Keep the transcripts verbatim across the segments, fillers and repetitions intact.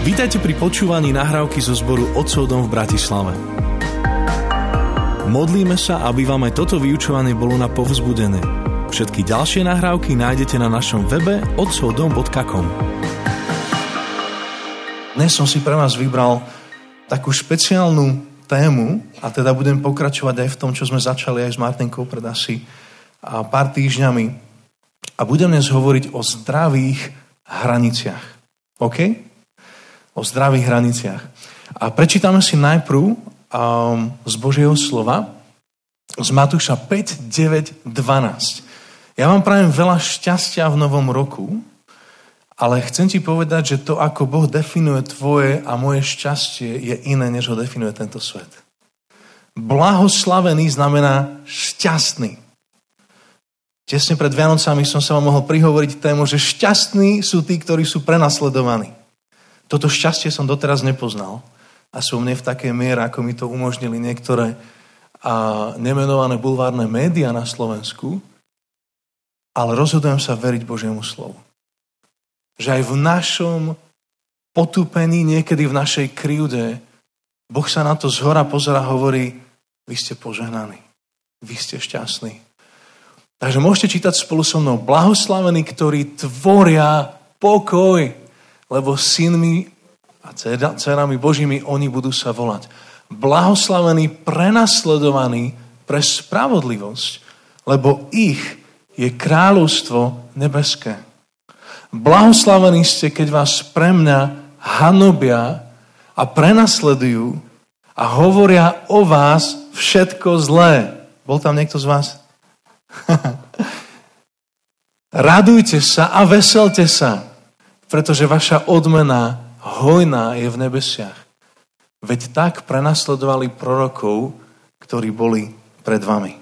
Vítajte pri počúvaní nahrávky zo zboru Otcov dom v Bratislave. Modlíme sa, aby vám aj toto vyučovanie bolo na povzbudenie. Všetky ďalšie nahrávky nájdete na našom webe otcov dom bodka com. Dnes som si pre vás vybral takú špeciálnu tému a teda budem pokračovať aj v tom, čo sme začali aj s Martinkou pred asi pár týždňami. A budem dnes hovoriť o zdravých hraniciach. OK? O zdravých hraniciach. A prečítame si najprv um, z Božieho slova z Matúša päť, deväť, dvanásť. Ja vám prajem veľa šťastia v novom roku, ale chcem ti povedať, že to, ako Boh definuje tvoje a moje šťastie, je iné, než ho definuje tento svet. Blahoslavený znamená šťastný. Tesne pred Vianocami som sa vám mohol prihovoriť tému, že šťastní sú tí, ktorí sú prenasledovaní. Toto šťastie som doteraz nepoznal a sú mne v takej miere, ako mi to umožnili niektoré a, nemenované bulvárne médiá na Slovensku, ale rozhodujem sa veriť Božiemu slovu. Že aj v našom potúpení, niekedy v našej krivde, Boh sa na to zhora pozerá a hovorí, vy ste požehnaní, vy ste šťastní. Takže môžete čítať spolu so mnou, blahoslavení, ktorí tvoria pokoj, lebo synmi a dcerami Božími oni budú sa volať. Blahoslavení, prenasledovaní pre spravodlivosť, lebo ich je kráľovstvo nebeské. Blahoslavení ste, keď vás pre mňa hanobia a prenasledujú a hovoria o vás všetko zlé. Bol tam niekto z vás? Radujte sa a veselte sa, pretože vaša odmena hojná je v nebesiach. Veď tak prenasledovali prorokov, ktorí boli pred vami.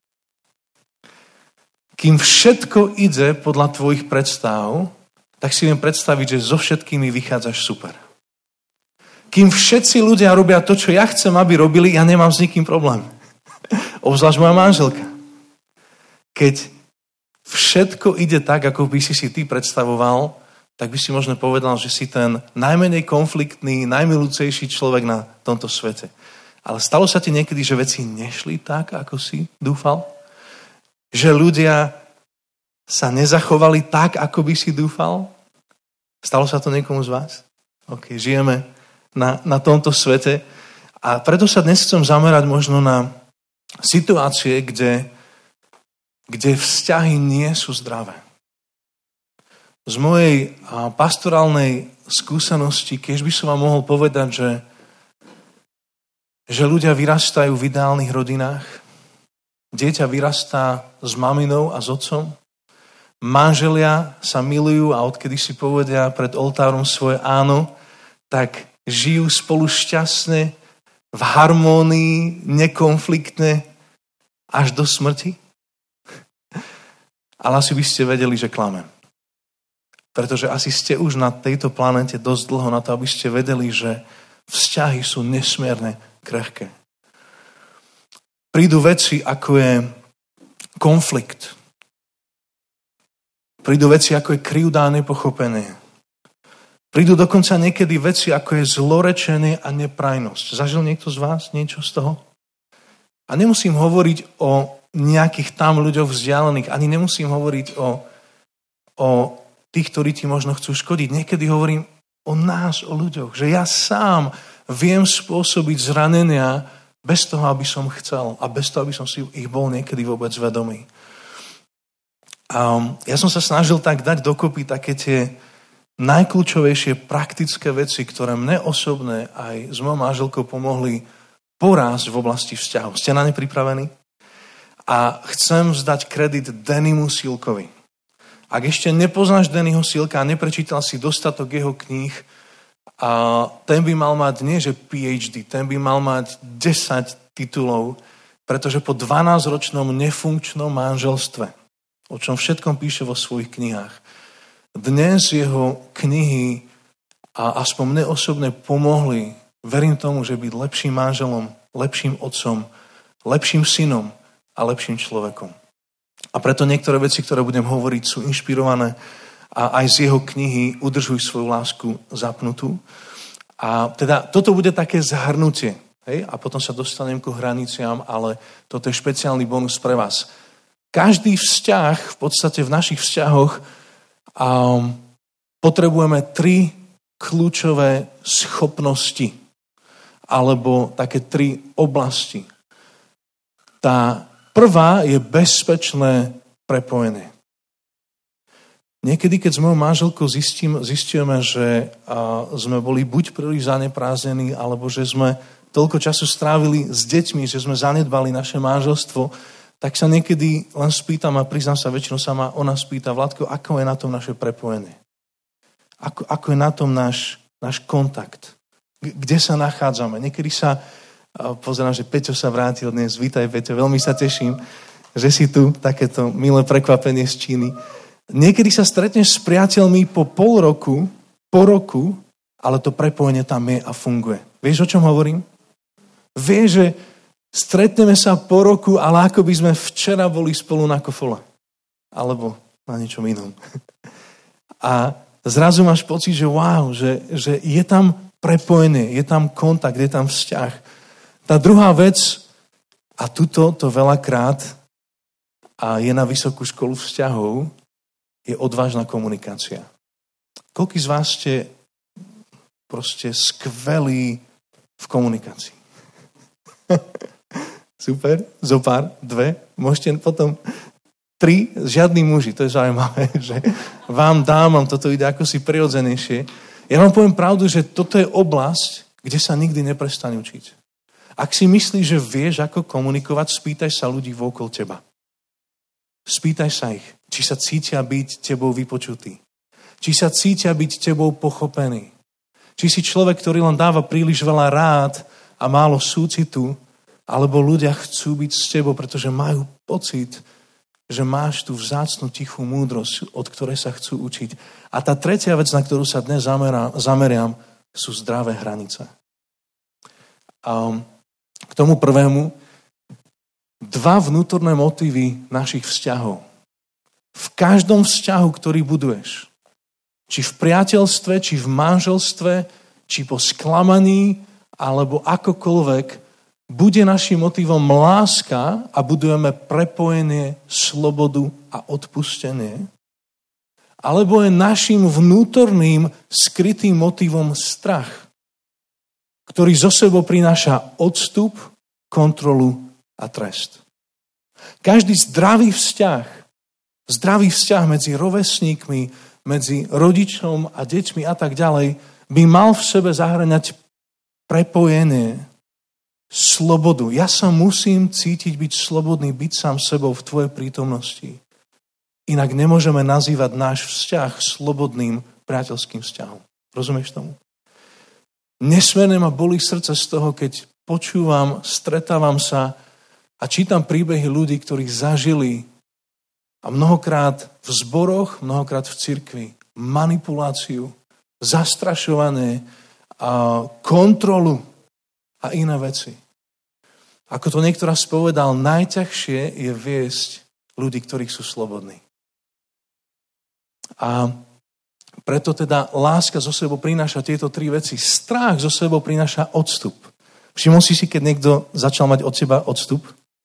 Kým všetko ide podľa tvojich predstav, tak si viem predstaviť, že so všetkými vychádzaš super. Kým všetci ľudia robia to, čo ja chcem, aby robili, ja nemám s nikým problém. Obzvlášť moja manželka. Keď všetko ide tak, ako by si si ty predstavoval, tak by si možno povedal, že si ten najmenej konfliktný, najmilúcejší človek na tomto svete. Ale stalo sa ti niekedy, že veci nešli tak, ako si dúfal? Že ľudia sa nezachovali tak, ako by si dúfal? Stalo sa to niekomu z vás? OK, žijeme na, na tomto svete. A preto sa dnes chcem zamerať možno na situácie, kde, kde vzťahy nie sú zdravé. Z mojej pastorálnej skúsenosti, keď by som vám mohol povedať, že, že ľudia vyrastajú v ideálnych rodinách, dieťa vyrastá s maminou a s otcom, manželia sa milujú a odkedy si povedia pred oltárom svoje áno, tak žijú spolu šťastne, v harmónii, nekonfliktne, až do smrti. Ale asi by ste vedeli, že klamem. Pretože asi ste už na tejto planete dosť dlho na to, aby ste vedeli, že vzťahy sú nesmierne krehké. Prídu veci, ako je konflikt. Prídu veci, ako je krivda a nepochopenie. Prídu dokonca niekedy veci, ako je zlorečenie a neprajnosť. Zažil niekto z vás niečo z toho? A nemusím hovoriť o nejakých tam ľuďoch vzdialených, ani nemusím hovoriť o, o tých, ktorí ti možno chcú škodiť. Niekedy hovorím o nás, o ľuďoch, že ja sám viem spôsobiť zranenia bez toho, aby som chcel a bez toho, aby som si ich bol niekedy vôbec vedomý. Um, ja som sa snažil tak dať dokopy také tie najkľúčovejšie praktické veci, ktoré mne osobne aj s mojou manželkou pomohli porásť v oblasti vzťahov. Ste na ne pripravení? A chcem vzdať kredit Dannymu Silkovi. Ak ešte nepoznáš Dannyho Silka a neprečítal si dostatok jeho kníh, a ten by mal mať nie že PhD, ten by mal mať desať titulov, pretože po dvanásťročnom nefunkčnom manželstve, o čom všetkom píše vo svojich knihách, dnes jeho knihy a aspoň mne osobne pomohli, verím tomu, že byť lepším manželom, lepším otcom, lepším synom a lepším človekom. A preto niektoré veci, ktoré budem hovoriť, sú inšpirované a aj z jeho knihy Udržuj svoju lásku zapnutú. A teda toto bude také zhrnutie. Hej? A potom sa dostanem ku hraniciam, ale toto je špeciálny bonus pre vás. Každý vzťah, v podstate v našich vzťahoch, um, potrebujeme tri kľúčové schopnosti alebo také tri oblasti. Tá prvá je bezpečné prepojenie. Niekedy, keď s mojou manželkou zistím, zistíme, že a, sme boli buď príliš zaneprázdnení, alebo že sme toľko času strávili s deťmi, že sme zanedbali naše manželstvo, tak sa niekedy len spýtam a priznám sa, väčšinou sa ma ona spýta, Vladko, ako je na tom naše prepojenie? Ako, ako je na tom náš, náš kontakt? Kde sa nachádzame? Niekedy sa, pozerám, že Peťo sa vrátil dnes. Vítaj, Peťo, veľmi sa teším, že si tu, takéto milé prekvapenie z Číny. Niekedy sa stretneš s priateľmi po pol roku, po roku, ale to prepojenie tam je a funguje. Vieš, o čom hovorím? Vieš, že stretneme sa po roku, ale ako by sme včera boli spolu na kofole. Alebo na niečom inom. A zrazu máš pocit, že wow, že, že je tam prepojenie, je tam kontakt, je tam vzťah. Tá druhá vec, a tuto to veľakrát a je na vysokú školu vzťahov, je odvážna komunikácia. Koľký z vás ste proste skvelí v komunikácii? Super, zopár, dve, môžete potom tri, žiadni muži, to je zaujímavé, že vám dávam, toto ide ako si prirodzenejšie. Ja vám poviem pravdu, že toto je oblasť, kde sa nikdy neprestane učiť. Ak si myslíš, že vieš, ako komunikovať, spýtaj sa ľudí vôkol teba. Spýtaj sa ich, či sa cítia byť tebou vypočutý. Či sa cítia byť tebou pochopený. Či si človek, ktorý len dáva príliš veľa rád a málo súcitu, alebo ľudia chcú byť s tebou, pretože majú pocit, že máš tú vzácnu tichú múdrosť, od ktorej sa chcú učiť. A tá tretia vec, na ktorú sa dnes zamerám, zameriam, sú zdravé hranice. A k tomu prvému, dva vnútorné motívy našich vzťahov. V každom vzťahu, ktorý buduješ, či v priateľstve, či v manželstve, či po sklamaní, alebo akokoľvek, bude našim motivom láska a budujeme prepojenie, slobodu a odpustenie, alebo je našim vnútorným skrytým motivom strach, ktorý zo sebou prináša odstup, kontrolu a trest. Každý zdravý vzťah, zdravý vzťah medzi rovesníkmi, medzi rodičom a deťmi a tak ďalej, by mal v sebe zahŕňať prepojenie, slobodu. Ja sa musím cítiť byť slobodný, byť sám sebou v tvojej prítomnosti. Inak nemôžeme nazývať náš vzťah slobodným priateľským vzťahom. Rozumieš tomu? Nesmierne ma bolí srdce z toho, keď počúvam, stretávam sa a čítam príbehy ľudí, ktorí zažili a mnohokrát v zboroch, mnohokrát v cirkvi manipuláciu, zastrašovanie, a kontrolu a iné veci. Ako to niekto raz povedal, najťažšie je viesť ľudí, ktorí sú slobodní. A preto teda láska zo sebou prináša tieto tri veci. Strach zo sebou prináša odstup. Všimol si si, keď niekto začal mať od seba odstup?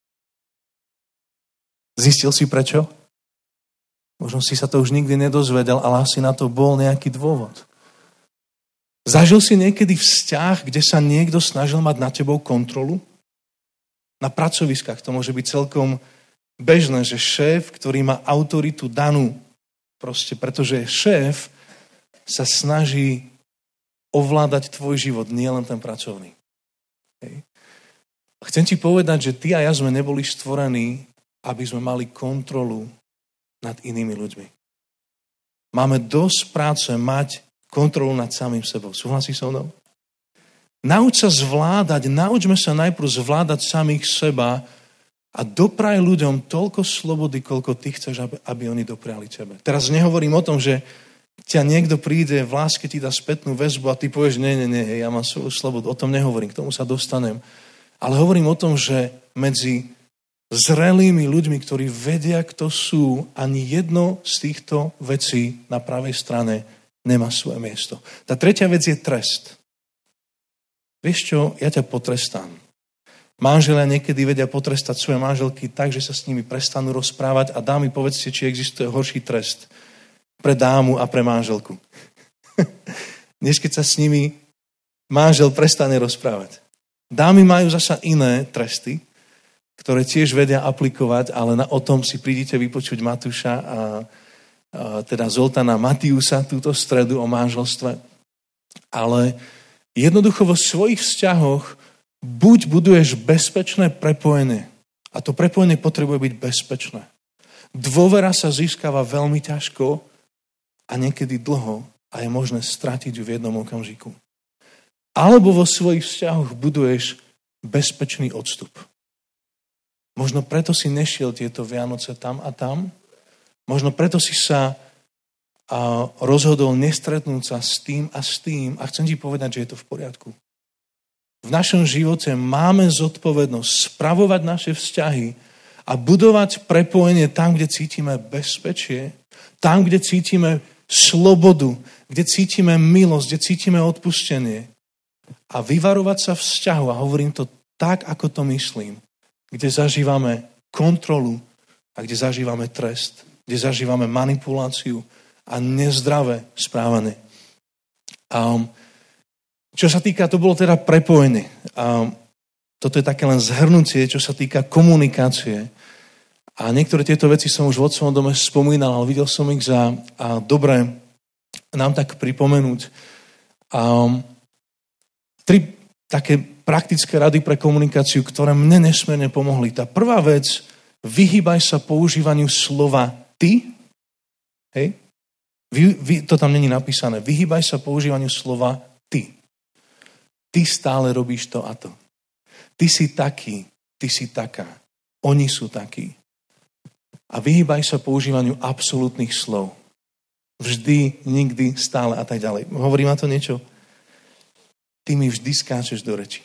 Zistil si prečo? Možno si sa to už nikdy nedozvedel, ale asi na to bol nejaký dôvod. Zažil si niekedy vzťah, kde sa niekto snažil mať na tebou kontrolu? Na pracoviskách to môže byť celkom bežné, že šéf, ktorý má autoritu danú, proste pretože šéf sa snaží ovládať tvoj život, nie len ten pracovný. Hej. Chcem ti povedať, že ty a ja sme neboli stvorení, aby sme mali kontrolu nad inými ľuďmi. Máme dosť práce mať kontrolu nad samým sebou. Súhlasíš so mnou? Nauč sa zvládať, naučme sa najprv zvládať samých seba a dopraj ľuďom toľko slobody, koľko ty chceš, aby, aby oni dopriali tebe. Teraz nehovorím o tom, že ťa niekto príde, v láske ti dá spätnú väzbu a ty povieš, nie, nie, nie, ja mám svoju slobodu. O tom nehovorím, k tomu sa dostanem. Ale hovorím o tom, že medzi zrelými ľuďmi, ktorí vedia, kto sú, ani jedno z týchto vecí na pravej strane nemá svoje miesto. Tá tretia vec je trest. Vieš čo, ja ťa potrestám. Manželia niekedy vedia potrestať svoje manželky tak, že sa s nimi prestanú rozprávať a dámy, povedzte, či existuje horší trest pre dámu a pre manželku. Než keď sa s nimi manžel prestane rozprávať. Dámy majú zasa iné tresty, ktoré tiež vedia aplikovať, ale na, o tom si prídite vypočuť Matúša a, a teda Zoltana Matiusa túto stredu o manželstve. Ale jednoducho vo svojich vzťahoch buď buduješ bezpečné prepojenie, a to prepojenie potrebuje byť bezpečné. Dôvera sa získava veľmi ťažko a niekedy dlho a je možné stratiť ju v jednom okamžiku. Alebo vo svojich vzťahoch buduješ bezpečný odstup. Možno preto si nešiel tieto Vianoce tam a tam. Možno preto si sa a, rozhodol nestretnúť sa s tým a s tým. A chcem ti povedať, že je to v poriadku. V našom živote máme zodpovednosť spravovať naše vzťahy a budovať prepojenie tam, kde cítime bezpečie, tam, kde cítime slobodu, kde cítime milosť, kde cítime odpustenie. A vyvarovať sa vzťahu, a hovorím to tak, ako to myslím, kde zažívame kontrolu a kde zažívame trest, kde zažívame manipuláciu a nezdravé správanie. Um, čo sa týka, to bolo teda prepojenie. Um, toto je také len zhrnutie, čo sa týka komunikácie. A niektoré tieto veci som už v Otcovom dome spomínal, ale videl som ich za a dobré nám tak pripomenúť. Um, tri také praktické rady pre komunikáciu, ktoré mne nesmierne pomohli. Tá prvá vec, vyhýbaj sa používaniu slova ty. Hej? Vy, vy, to tam není napísané. Vyhýbaj sa používaniu slova ty. Ty stále robíš to a to. Ty si taký, ty si taká. Oni sú takí. A vyhýbaj sa používaniu absolútnych slov. Vždy, nikdy, stále a tak ďalej. Hovorí ma to niečo? Ty mi vždy skáčeš do reči.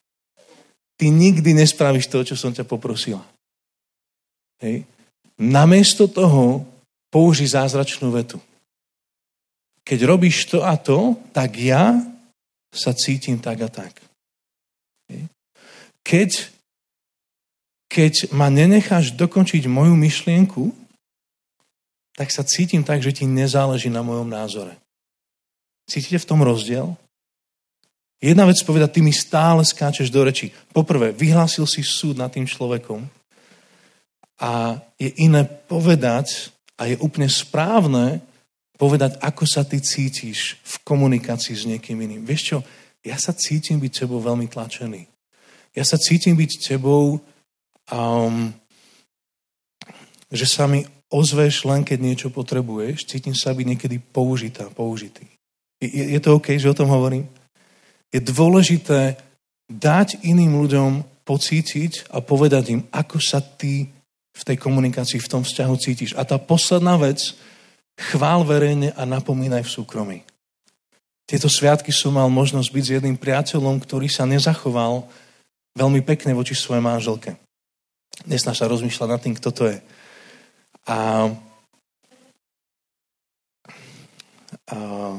Ty nikdy nespravíš to, čo som ťa poprosila. Hej. Namiesto toho použij zázračnú vetu. Keď robíš to a to, tak ja sa cítim tak a tak. Hej. Keď, keď ma nenecháš dokončiť moju myšlienku, tak sa cítim tak, že ti nezáleží na mojom názore. Cítite v tom rozdiel? Jedna vec povedať, ty mi stále skáčeš do reči. Poprvé, vyhlásil si súd nad tým človekom a je iné povedať a je úplne správne povedať, ako sa ty cítiš v komunikácii s niekým iným. Vieš čo, ja sa cítim byť tebou veľmi tlačený. Ja sa cítim byť tebou, um, že sa mi ozveš len, keď niečo potrebuješ. Cítim sa byť niekedy použitá, použitý. Je, je to OK, že o tom hovorím? Je dôležité dať iným ľuďom pocítiť a povedať im, ako sa ty v tej komunikácii, v tom vzťahu cítiš. A tá posledná vec, chvál verejne a napomínaj v súkromí. Tieto sviatky som mal možnosť byť s jedným priateľom, ktorý sa nezachoval veľmi pekne voči svojej manželke. Nesnaž sa rozmýšľať nad tým, kto to je. A, a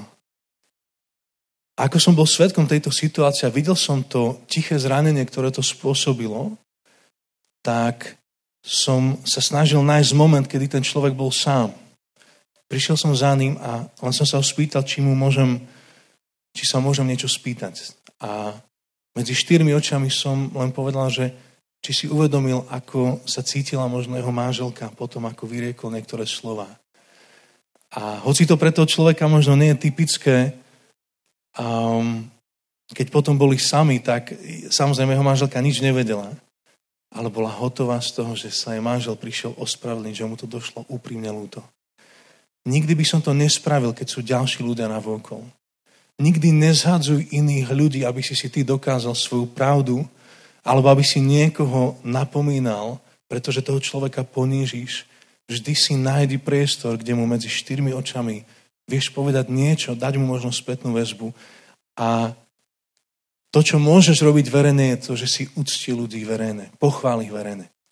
ako som bol svedkom tejto situácie a videl som to tiché zranenie, ktoré to spôsobilo, tak som sa snažil nájsť moment, kedy ten človek bol sám. Prišiel som za ním a len som sa ho spýtal, či mu môžem, či sa môžem niečo spýtať. A medzi štyrmi očami som len povedal, že či si uvedomil, ako sa cítila možno jeho manželka potom, ako vyriekol niektoré slová. A hoci to pre toho človeka možno nie je typické, Um, keď potom boli sami, tak samozrejme jeho manželka nič nevedela, ale bola hotová z toho, že sa jej manžel prišiel ospravedlniť, že mu to došlo úprimne ľúto. Nikdy by som to nespravil, keď sú ďalší ľudia navôkol. Nikdy nezhadzuj iných ľudí, aby si si ty dokázal svoju pravdu, alebo aby si niekoho napomínal, pretože toho človeka ponížiš. Vždy si nájdi priestor, kde mu medzi štyrmi očami vieš povedať niečo, dať mu možno spätnú väzbu. A to, čo môžeš robiť verejne, je to, že si ucti ľudí verejne, pochvál ich verejne.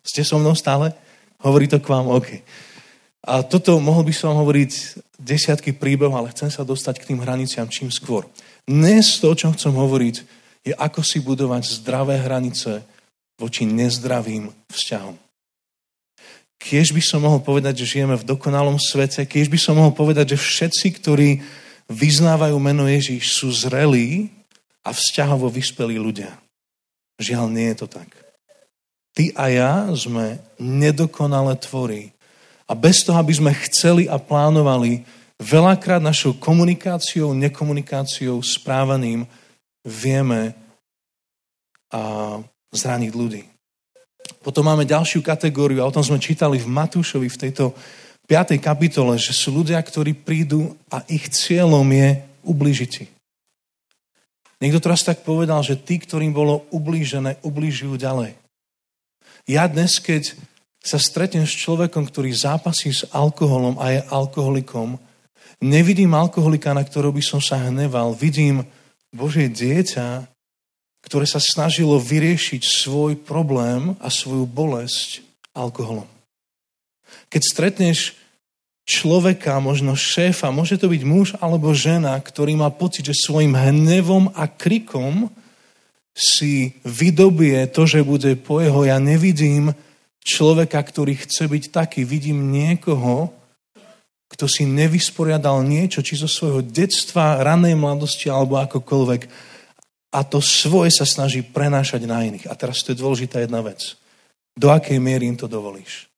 Ste so mnou stále? Hovorí to k vám? OK. A toto mohol by som vám hovoriť desiatky príbehov, ale chcem sa dostať k tým hraniciam čím skôr. Dnes to, o čom chcem hovoriť, je ako si budovať zdravé hranice voči nezdravým vzťahom. Kiež by som mohol povedať, že žijeme v dokonalom svete, kiež by som mohol povedať, že všetci, ktorí vyznávajú meno Ježíš, sú zrelí a vzťahovo vyspelí ľudia. Žiaľ, nie je to tak. Ty a ja sme nedokonalé tvory. A bez toho, aby sme chceli a plánovali, veľakrát našou komunikáciou, nekomunikáciou, správaním vieme a zraniť ľudí. Potom máme ďalšiu kategóriu, a o tom sme čítali v Matúšovi v tejto piatej kapitole, že sú ľudia, ktorí prídu a ich cieľom je ublížiť ti. Niekto teraz tak povedal, že tí, ktorým bolo ublížené, ublížujú ďalej. Ja dnes, keď sa stretnem s človekom, ktorý zápasí s alkoholom a je alkoholikom, nevidím alkoholika, na ktorého by som sa hneval. Vidím Božie dieťa, ktoré sa snažilo vyriešiť svoj problém a svoju bolesť alkoholom. Keď stretneš človeka, možno šéfa, môže to byť muž alebo žena, ktorý má pocit, že svojim hnevom a krikom si vydobie to, že bude po jeho. Ja nevidím človeka, ktorý chce byť taký. Vidím niekoho, kto si nevysporiadal niečo, či zo svojho detstva, ranej mladosti alebo akokoľvek. A to svoje sa snaží prenášať na iných. A teraz to je dôležitá jedna vec. Do akej miery im to dovolíš?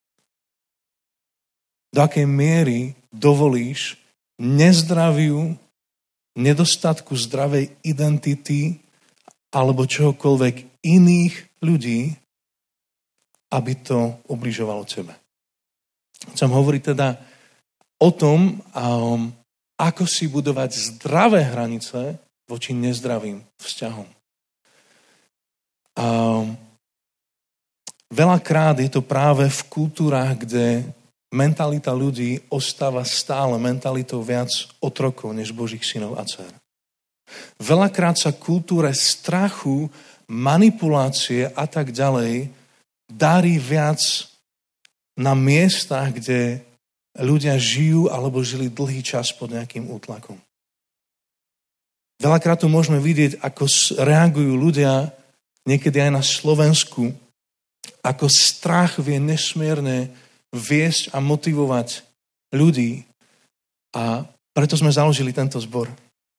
Do akej miery dovolíš nezdraviu, nedostatku zdravej identity alebo čohokoľvek iných ľudí, aby to ubližovalo tebe. Chcem hovoriť teda o tom, um, ako si budovať zdravé hranice voči nezdravým vzťahom. Um, veľakrát je to práve v kultúrách, kde mentalita ľudí ostáva stále mentalitou viac otrokov než Božích synov a dcér. Veľakrát sa kultúre strachu, manipulácie a tak ďalej darí viac na miestach, kde ľudia žijú alebo žili dlhý čas pod nejakým útlakom. Veľakrát tu môžeme vidieť, ako reagujú ľudia niekedy aj na Slovensku, ako strach vie nesmierne viesť a motivovať ľudí. A preto sme založili tento zbor.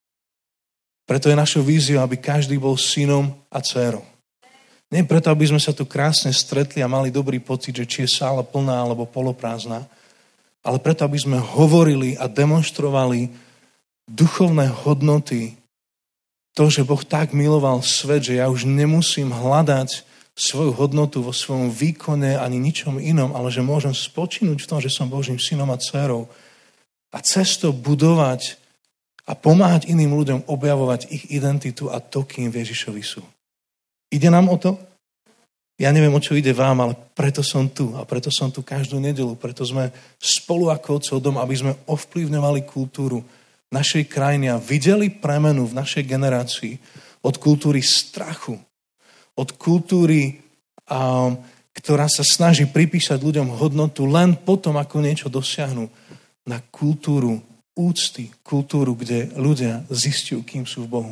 Preto je našou víziou, aby každý bol synom a dcérou. Nie preto, aby sme sa tu krásne stretli a mali dobrý pocit, že či je sála plná alebo poloprázdna, ale preto, aby sme hovorili a demonštrovali duchovné hodnoty, to, že Boh tak miloval svet, že ja už nemusím hľadať svoju hodnotu vo svojom výkone ani ničom inom, ale že môžem spočinúť v tom, že som Božím synom a dcérou a cez to budovať a pomáhať iným ľuďom objavovať ich identitu a to, kým Ježišovi sú. Ide nám o to? Ja neviem, o čo ide vám, ale preto som tu a preto som tu každú nedeľu, preto sme spolu ako Otcov dom, aby sme ovplyvňovali kultúru našej krajiny a videli premenu v našej generácii od kultúry strachu, od kultúry, um, ktorá sa snaží pripísať ľuďom hodnotu len potom, ako niečo dosiahnu, na kultúru úcty, kultúru, kde ľudia zistiu, kým sú v Bohu.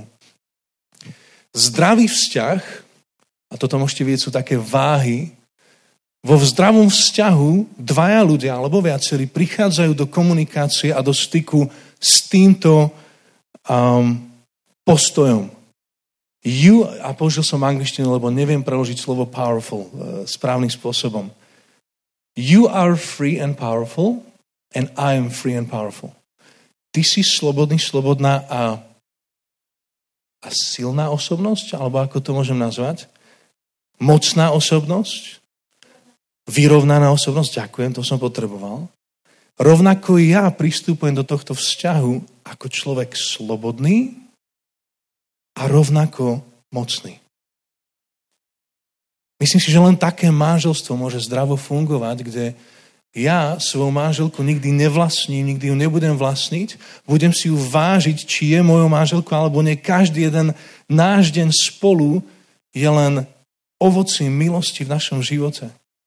Zdravý vzťah, a toto môžete vidieť, sú také váhy, vo zdravom vzťahu dvaja ľudia alebo viacerí prichádzajú do komunikácie a do styku s týmto um, postojom. You, a použil som angličtinu, lebo neviem preložiť slovo powerful uh, správnym spôsobom. You are free and powerful and I am free and powerful. Ty si slobodný, slobodná a, a silná osobnosť, alebo ako to môžem nazvať? Mocná osobnosť? Vyrovnaná osobnosť? Ďakujem, to som potreboval. Rovnako ja pristupujem do tohto vzťahu ako človek slobodný a rovnako mocný. Myslím si, že len také manželstvo môže zdravo fungovať, kde ja svoju manželku nikdy nevlastním, nikdy ju nebudem vlastniť, budem si ju vážiť, či je mojou manželkou alebo nie. Každý jeden náš deň spolu je len ovocím milosti v našom živote.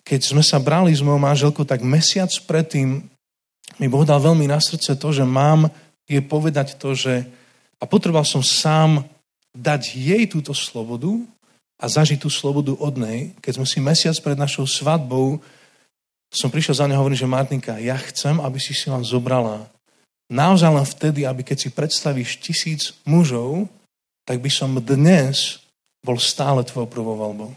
keď sme sa brali s mojou manželkou, tak mesiac predtým mi Boh dal veľmi na srdce to, že mám jej povedať to, že a potreboval som sám dať jej túto slobodu a zažiť tú slobodu od nej. Keď sme si mesiac pred našou svadbou, som prišiel za ňa a hovorím, že Martinka, ja chcem, aby si si len zobrala. Naozaj len vtedy, aby keď si predstavíš tisíc mužov, tak by som dnes bol stále tvojou prvou voľbou.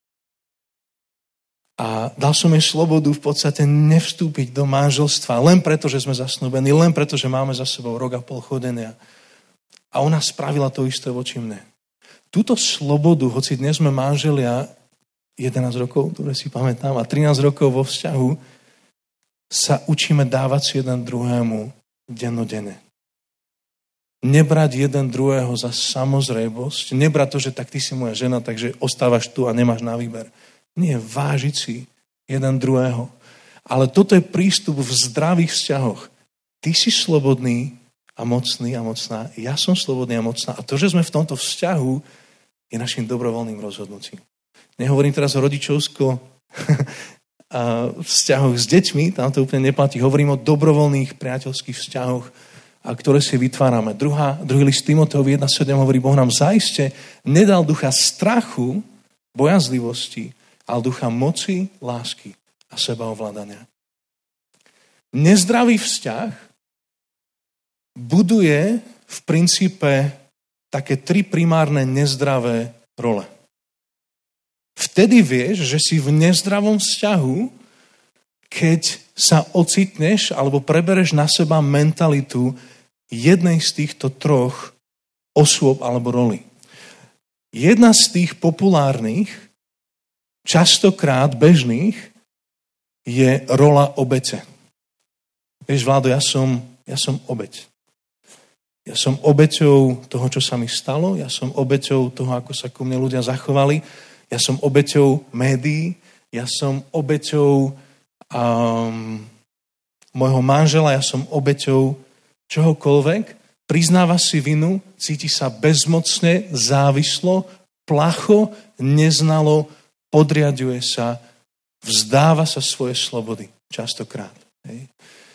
A dal som jej slobodu v podstate nevstúpiť do manželstva len preto, že sme zasnúbení, len preto, že máme za sebou rok a pol chodenia. A ona spravila to isté voči mne. Túto slobodu, hoci dnes sme manželia jedenásť rokov, ktoré si pamätám, a trinásť rokov vo vzťahu, sa učíme dávať si jeden druhému dennodenne. Nebrať jeden druhého za samozrejmosť, nebrať to, že tak ty si moja žena, takže ostávaš tu a nemáš na výber. Nie, vážiť si jeden druhého. Ale toto je prístup v zdravých vzťahoch. Ty si slobodný a mocný a mocná, ja som slobodný a mocná. A to, že sme v tomto vzťahu, je našim dobrovoľným rozhodnutím. Nehovorím teraz o rodičovsko vzťahoch s deťmi, tam to úplne neplatí. Hovorím o dobrovoľných priateľských vzťahoch, a ktoré si vytvárame. Druhá, druhý list Timoteovi jedna sedem hovorí, Boh nám zaiste nedal ducha strachu, bojazlivosti, ale ducha moci, lásky a sebaovládania. Nezdravý vzťah buduje v princípe také tri primárne nezdravé role. Vtedy vieš, že si v nezdravom vzťahu, keď sa ocitneš alebo prebereš na seba mentalitu jednej z týchto troch osôb alebo roli. Jedna z tých populárnych, častokrát bežných, je rola obete. Vieš, Vládo, ja som, ja som obeť. Ja som obeťou toho, čo sa mi stalo, ja som obeťou toho, ako sa ku mne ľudia zachovali, ja som obeťou médií, ja som obeťou um, môjho manžela, ja som obeťou čohokoľvek, priznáva si vinu, cíti sa bezmocne, závislo, placho, neznalo, podriaďuje sa, vzdáva sa svoje slobody, častokrát. Hej.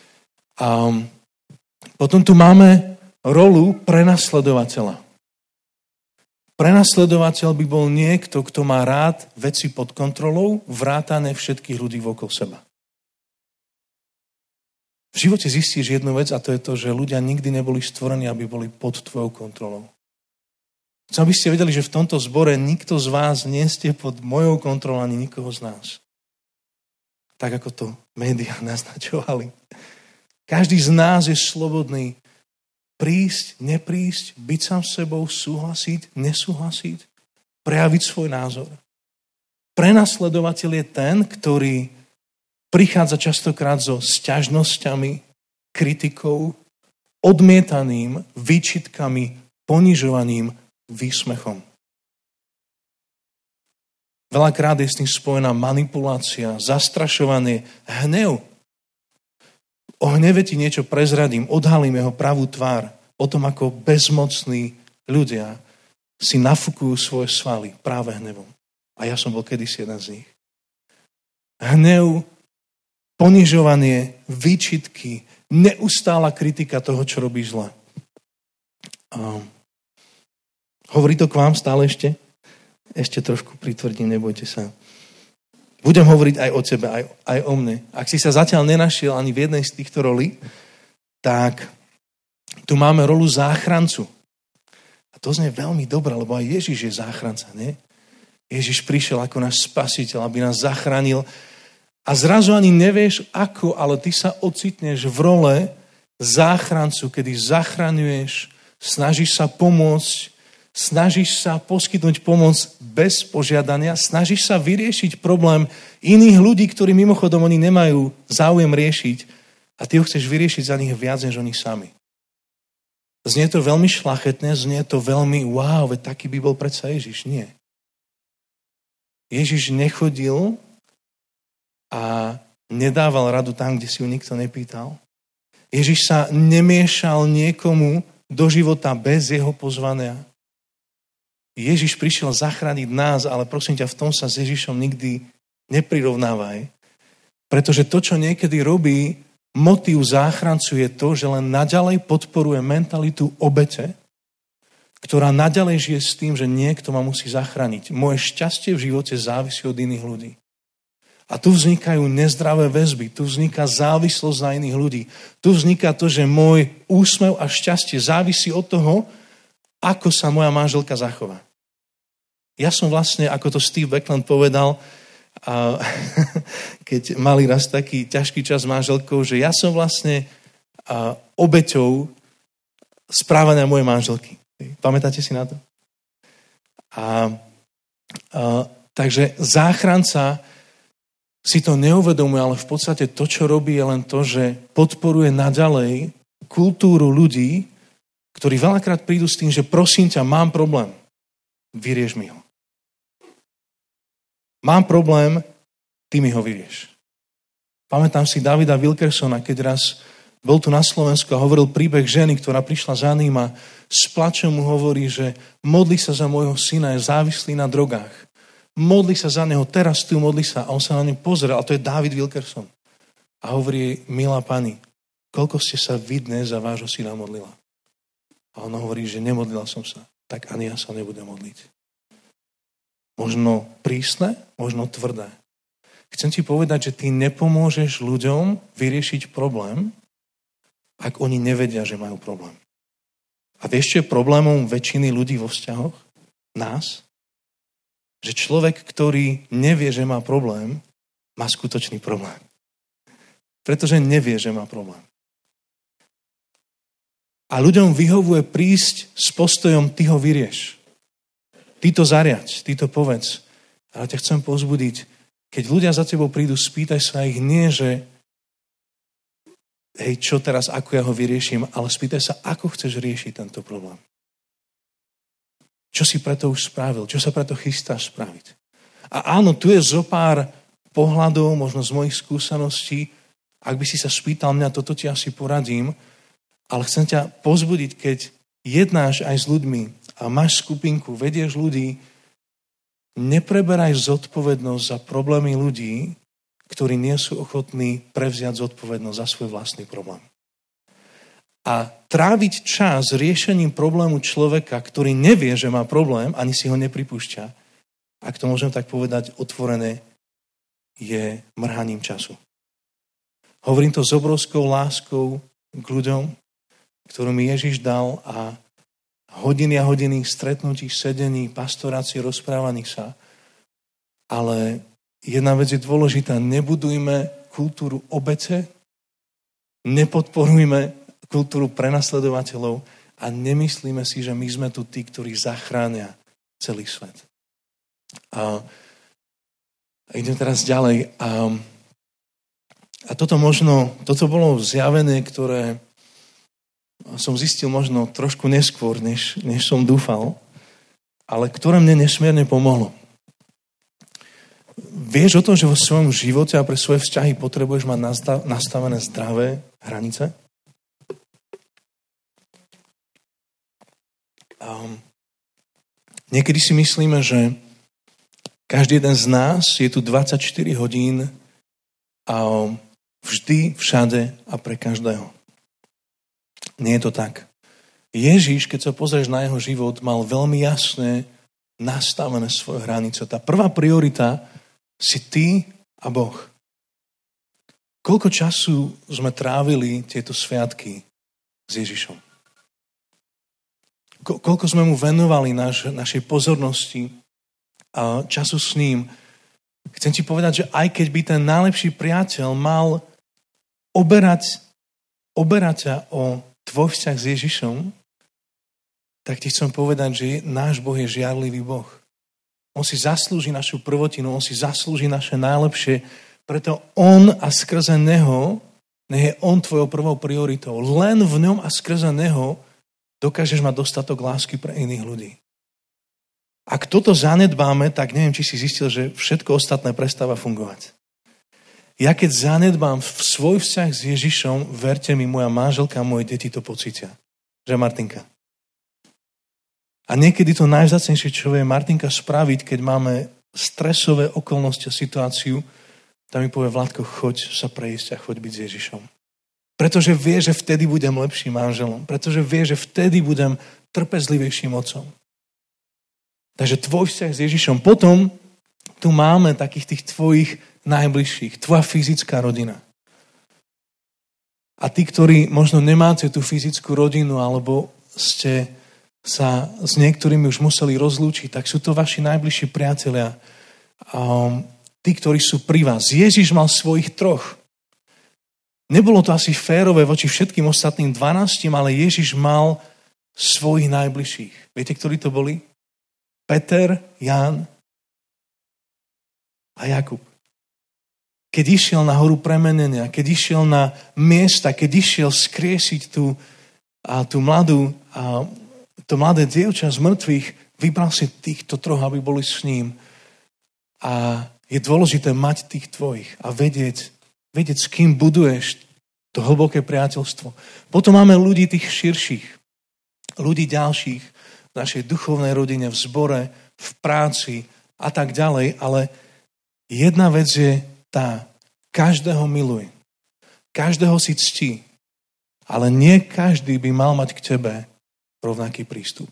A potom tu máme rolu prenasledovateľa. Prenasledovateľ by bol niekto, kto má rád veci pod kontrolou, vrátane všetkých ľudí okolo seba. V živote zistíš jednu vec a to je to, že ľudia nikdy neboli stvorení, aby boli pod tvojou kontrolou. Chcem, aby ste vedeli, že v tomto zbore nikto z vás nie ste pod mojou kontrolou ani nikoho z nás. Tak ako to médiá naznačovali. Každý z nás je slobodný prísť, neprísť, byť sám sebou, súhlasiť, nesúhlasiť, prejaviť svoj názor. Prenasledovateľ je ten, ktorý prichádza častokrát so sťažnosťami, kritikou, odmietaným, výčitkami, ponižovaním, výsmechom. Veľakrát je s tým spojená manipulácia, zastrašovanie, hnev. O hneve ti niečo prezradím, odhalím jeho pravú tvár, o tom, ako bezmocní ľudia si nafúkujú svoje svaly práve hnevom. A ja som bol kedysi jeden z nich. Hnev, ponižovanie, výčitky, neustála kritika toho, čo robí zle. A hovorí to k vám stále ešte? Ešte trošku pritvrdím, nebojte sa. Budem hovoriť aj o tebe, aj, aj o mne. Ak si sa zatiaľ nenašiel ani v jednej z týchto rolí, tak tu máme rolu záchrancu. A to znie veľmi dobre, lebo aj Ježiš je záchranca, nie? Ježiš prišiel ako náš spasiteľ, aby nás zachránil. A zrazu ani nevieš ako, ale ty sa ocitneš v role záchrancu, kedy zachraňuješ, snažíš sa pomôcť, snažíš sa poskytnúť pomoc bez požiadania, snažíš sa vyriešiť problém iných ľudí, ktorí mimochodom oni nemajú záujem riešiť a ty ho chceš vyriešiť za nich viac, než oni sami. Znie to veľmi šlachetné, znie to veľmi wow, veď taký by bol predsa Ježiš. Nie. Ježiš nechodil a nedával radu tam, kde si ju nikto nepýtal. Ježiš sa nemiešal niekomu do života bez jeho pozvania. Ježiš prišiel zachrániť nás, ale prosím ťa, v tom sa s Ježišom nikdy Neprirovnávaj. Pretože to, čo niekedy robí motív záchrancu, je to, že len naďalej podporuje mentalitu obete, ktorá naďalej žije s tým, že niekto ma musí zachrániť. Moje šťastie v živote závisí od iných ľudí. A tu vznikajú nezdravé väzby, tu vzniká závislosť na iných ľudí. Tu vzniká to, že môj úsmev a šťastie závisí od toho, ako sa moja manželka zachová. Ja som vlastne, ako to Steve Beckland povedal, a keď mali raz taký ťažký čas s manželkou, že ja som vlastne a, obeťou správania mojej manželky. Pamätáte si na to? A, a, takže záchranca si to neuvedomuje, ale v podstate to, čo robí, je len to, že podporuje naďalej kultúru ľudí, ktorí veľakrát prídu s tým, že prosím ťa, mám problém, vyrieš mi ho. Mám problém, ty mi ho vyrieš. Pamätám si Davida Wilkersona, keď raz bol tu na Slovensku a hovoril príbeh ženy, ktorá prišla za ním a s plačom mu hovorí, že modli sa za môjho syna, je závislý na drogách. Modli sa za neho, teraz tu modli sa. A on sa na ňu pozrel, a to je David Wilkerson. A hovorí, milá pani, koľko ste sa vy dnes za vášho syna modlila? A ona hovorí, že nemodlila som sa. Tak ani ja sa nebudem modliť. Možno prísne, možno tvrdé. Chcem ti povedať, že ty nepomôžeš ľuďom vyriešiť problém, ak oni nevedia, že majú problém. A vieš, čo je problémom väčšiny ľudí vo vzťahoch? Nás? Že človek, ktorý nevie, že má problém, má skutočný problém. Pretože nevie, že má problém. A ľuďom vyhovuje prísť s postojom, ty ho vyrieš. Ty to zariaď, ty to povedz. Ale ťa chcem povzbudiť, keď ľudia za tebou prídu, spýtaj sa ich nie, že hej, čo teraz, ako ja ho vyrieším, ale spýtaj sa, ako chceš riešiť tento problém. Čo si preto už spravil? Čo sa preto chystáš spraviť? A áno, tu je zo pár pohľadov, možno z mojich skúseností. Ak by si sa spýtal mňa, toto ti asi poradím, ale chcem ťa povzbudiť, keď jednáš aj s ľuďmi a máš skupinku, vedieš ľudí, nepreberaj zodpovednosť za problémy ľudí, ktorí nie sú ochotní prevziať zodpovednosť za svoj vlastný problém. A tráviť čas riešením problému človeka, ktorý nevie, že má problém, ani si ho nepripúšťa, ak to môžem tak povedať otvorené, je mrhaním času. Hovorím to s obrovskou láskou k ľuďom, ktorú mi Ježiš dal, a hodiny a hodiny stretnutí, sedení, pastorácií, rozprávaní sa. Ale jedna vec je dôležitá. Nebudujme kultúru obete, nepodporujme kultúru prenasledovateľov a nemyslíme si, že my sme tu tí, ktorí zachránia celý svet. A idem teraz ďalej. A, a toto možno, toto bolo zjavenie, ktoré som zistil možno trošku neskôr, než, než som dúfal, ale ktoré mne nesmierne pomohlo. Vieš o tom, že vo svojom živote a pre svoje vzťahy potrebuješ mať nastavené zdravé hranice? Um, niekedy si myslíme, že každý jeden z nás je tu dvadsaťštyri hodín a vždy, všade a pre každého. Nie je to tak. Ježiš, keď sa pozrieš na jeho život, mal veľmi jasne nastavené svoje hranice. Tá prvá priorita si ty a Boh. Koľko času sme trávili tieto sviatky s Ježišom? Ko- koľko sme mu venovali naš, našej pozornosti a času s ním? Chcem ti povedať, že aj keď by ten najlepší priateľ mal oberať, oberať ťa o tvoj vzťah s Ježišom, tak ti chcem povedať, že náš Boh je žiarlivý Boh. On si zaslúži našu prvotinu, on si zaslúži naše najlepšie, preto on a skrze neho, nech je on tvojou prvou prioritou. Len v ňom a skrze neho dokážeš mať dostatok lásky pre iných ľudí. Ak toto zanedbáme, tak neviem, či si zistil, že všetko ostatné prestáva fungovať. Ja keď zanedbám v svoj vzťah s Ježišom, verte mi, moja manželka a moje deti to pocítia. Že Martinka? A niekedy to najvzácnejšie, čo vie Martinka spraviť, keď máme stresové okolnosti a situáciu, tam mi povie, Vládko, choď sa prejsť a choď byť s Ježišom. Pretože vie, že vtedy budem lepším manželom. Pretože vie, že vtedy budem trpezlivejším otcom. Takže tvoj vzťah s Ježišom. Potom tu máme takých tých tvojich najbližších. Tvoja fyzická rodina. A tí, ktorí možno nemáte tú fyzickú rodinu, alebo ste sa s niektorými už museli rozlúčiť, tak sú to vaši najbližší priatelia. Um, tí, ktorí sú pri vás. Ježiš mal svojich troch. Nebolo to asi férové voči všetkým ostatným dvanáctim, ale Ježiš mal svojich najbližších. Viete, ktorí to boli? Peter, Ján a Jakub. Keď išiel na horu premenenia, keď išiel na miesta, keď išiel skriesiť tú, a tú mladú, a to mladé dievča z mŕtvych, vybral si týchto troch, aby boli s ním. A je dôležité mať tých tvojich a vedieť, vedieť, s kým buduješ to hlboké priateľstvo. Potom máme ľudí tých širších, ľudí ďalších v našej duchovnej rodine, v zbore, v práci a tak ďalej, ale jedna vec je tá, každého miluj, každého si ctí, ale nie každý by mal mať k tebe rovnaký prístup.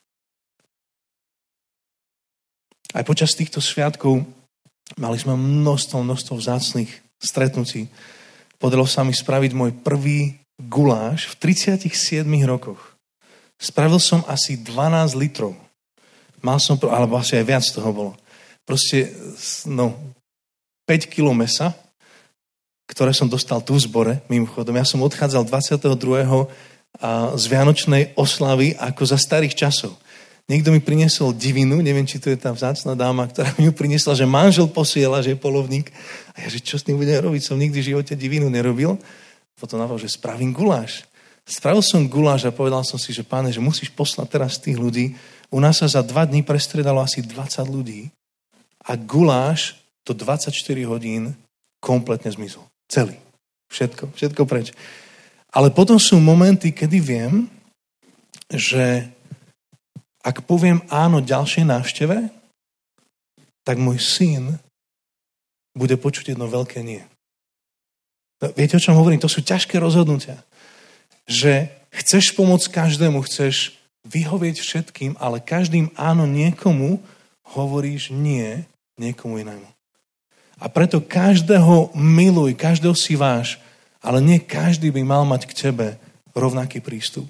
Aj počas týchto sviatkov mali sme množstvo, množstvo vzácnych stretnutí. Podarilo sa mi spraviť môj prvý guláš v tridsiatich siedmich rokoch. Spravil som asi dvanásť litrov. Mal som, alebo asi aj viac toho bolo. Proste, no, päť kilogramov mesa, ktoré som dostal tu v zbore, mimochodom. Ja som odchádzal dvadsiateho druhého z Vianočnej oslavy ako za starých časov. Niekto mi priniesol divinu, neviem, či to je tá vzácna dáma, ktorá mi ju priniesla, že manžel posiela, že je polovník. A ja, že čo s tým budem robiť? Som nikdy v živote divinu nerobil. Potom navrhol, že spravím guláš. Spravil som guláš a povedal som si, že Páne, že musíš poslať teraz tých ľudí. U nás sa za dva dní prestredalo asi dvadsať ľudí a guláš to dvadsaťštyri hodín kompletne zmizol. Celý. Všetko. Všetko preč. Ale potom sú momenty, kedy viem, že ak poviem áno ďalšej návšteve, tak môj syn bude počuť jedno veľké nie. Viete, o čom hovorím? To sú ťažké rozhodnutia. Že chceš pomôcť každému, chceš vyhovieť všetkým, ale každým áno niekomu hovoríš nie niekomu inému. A preto každého miluj, každého si váš, ale nie každý by mal mať k tebe rovnaký prístup.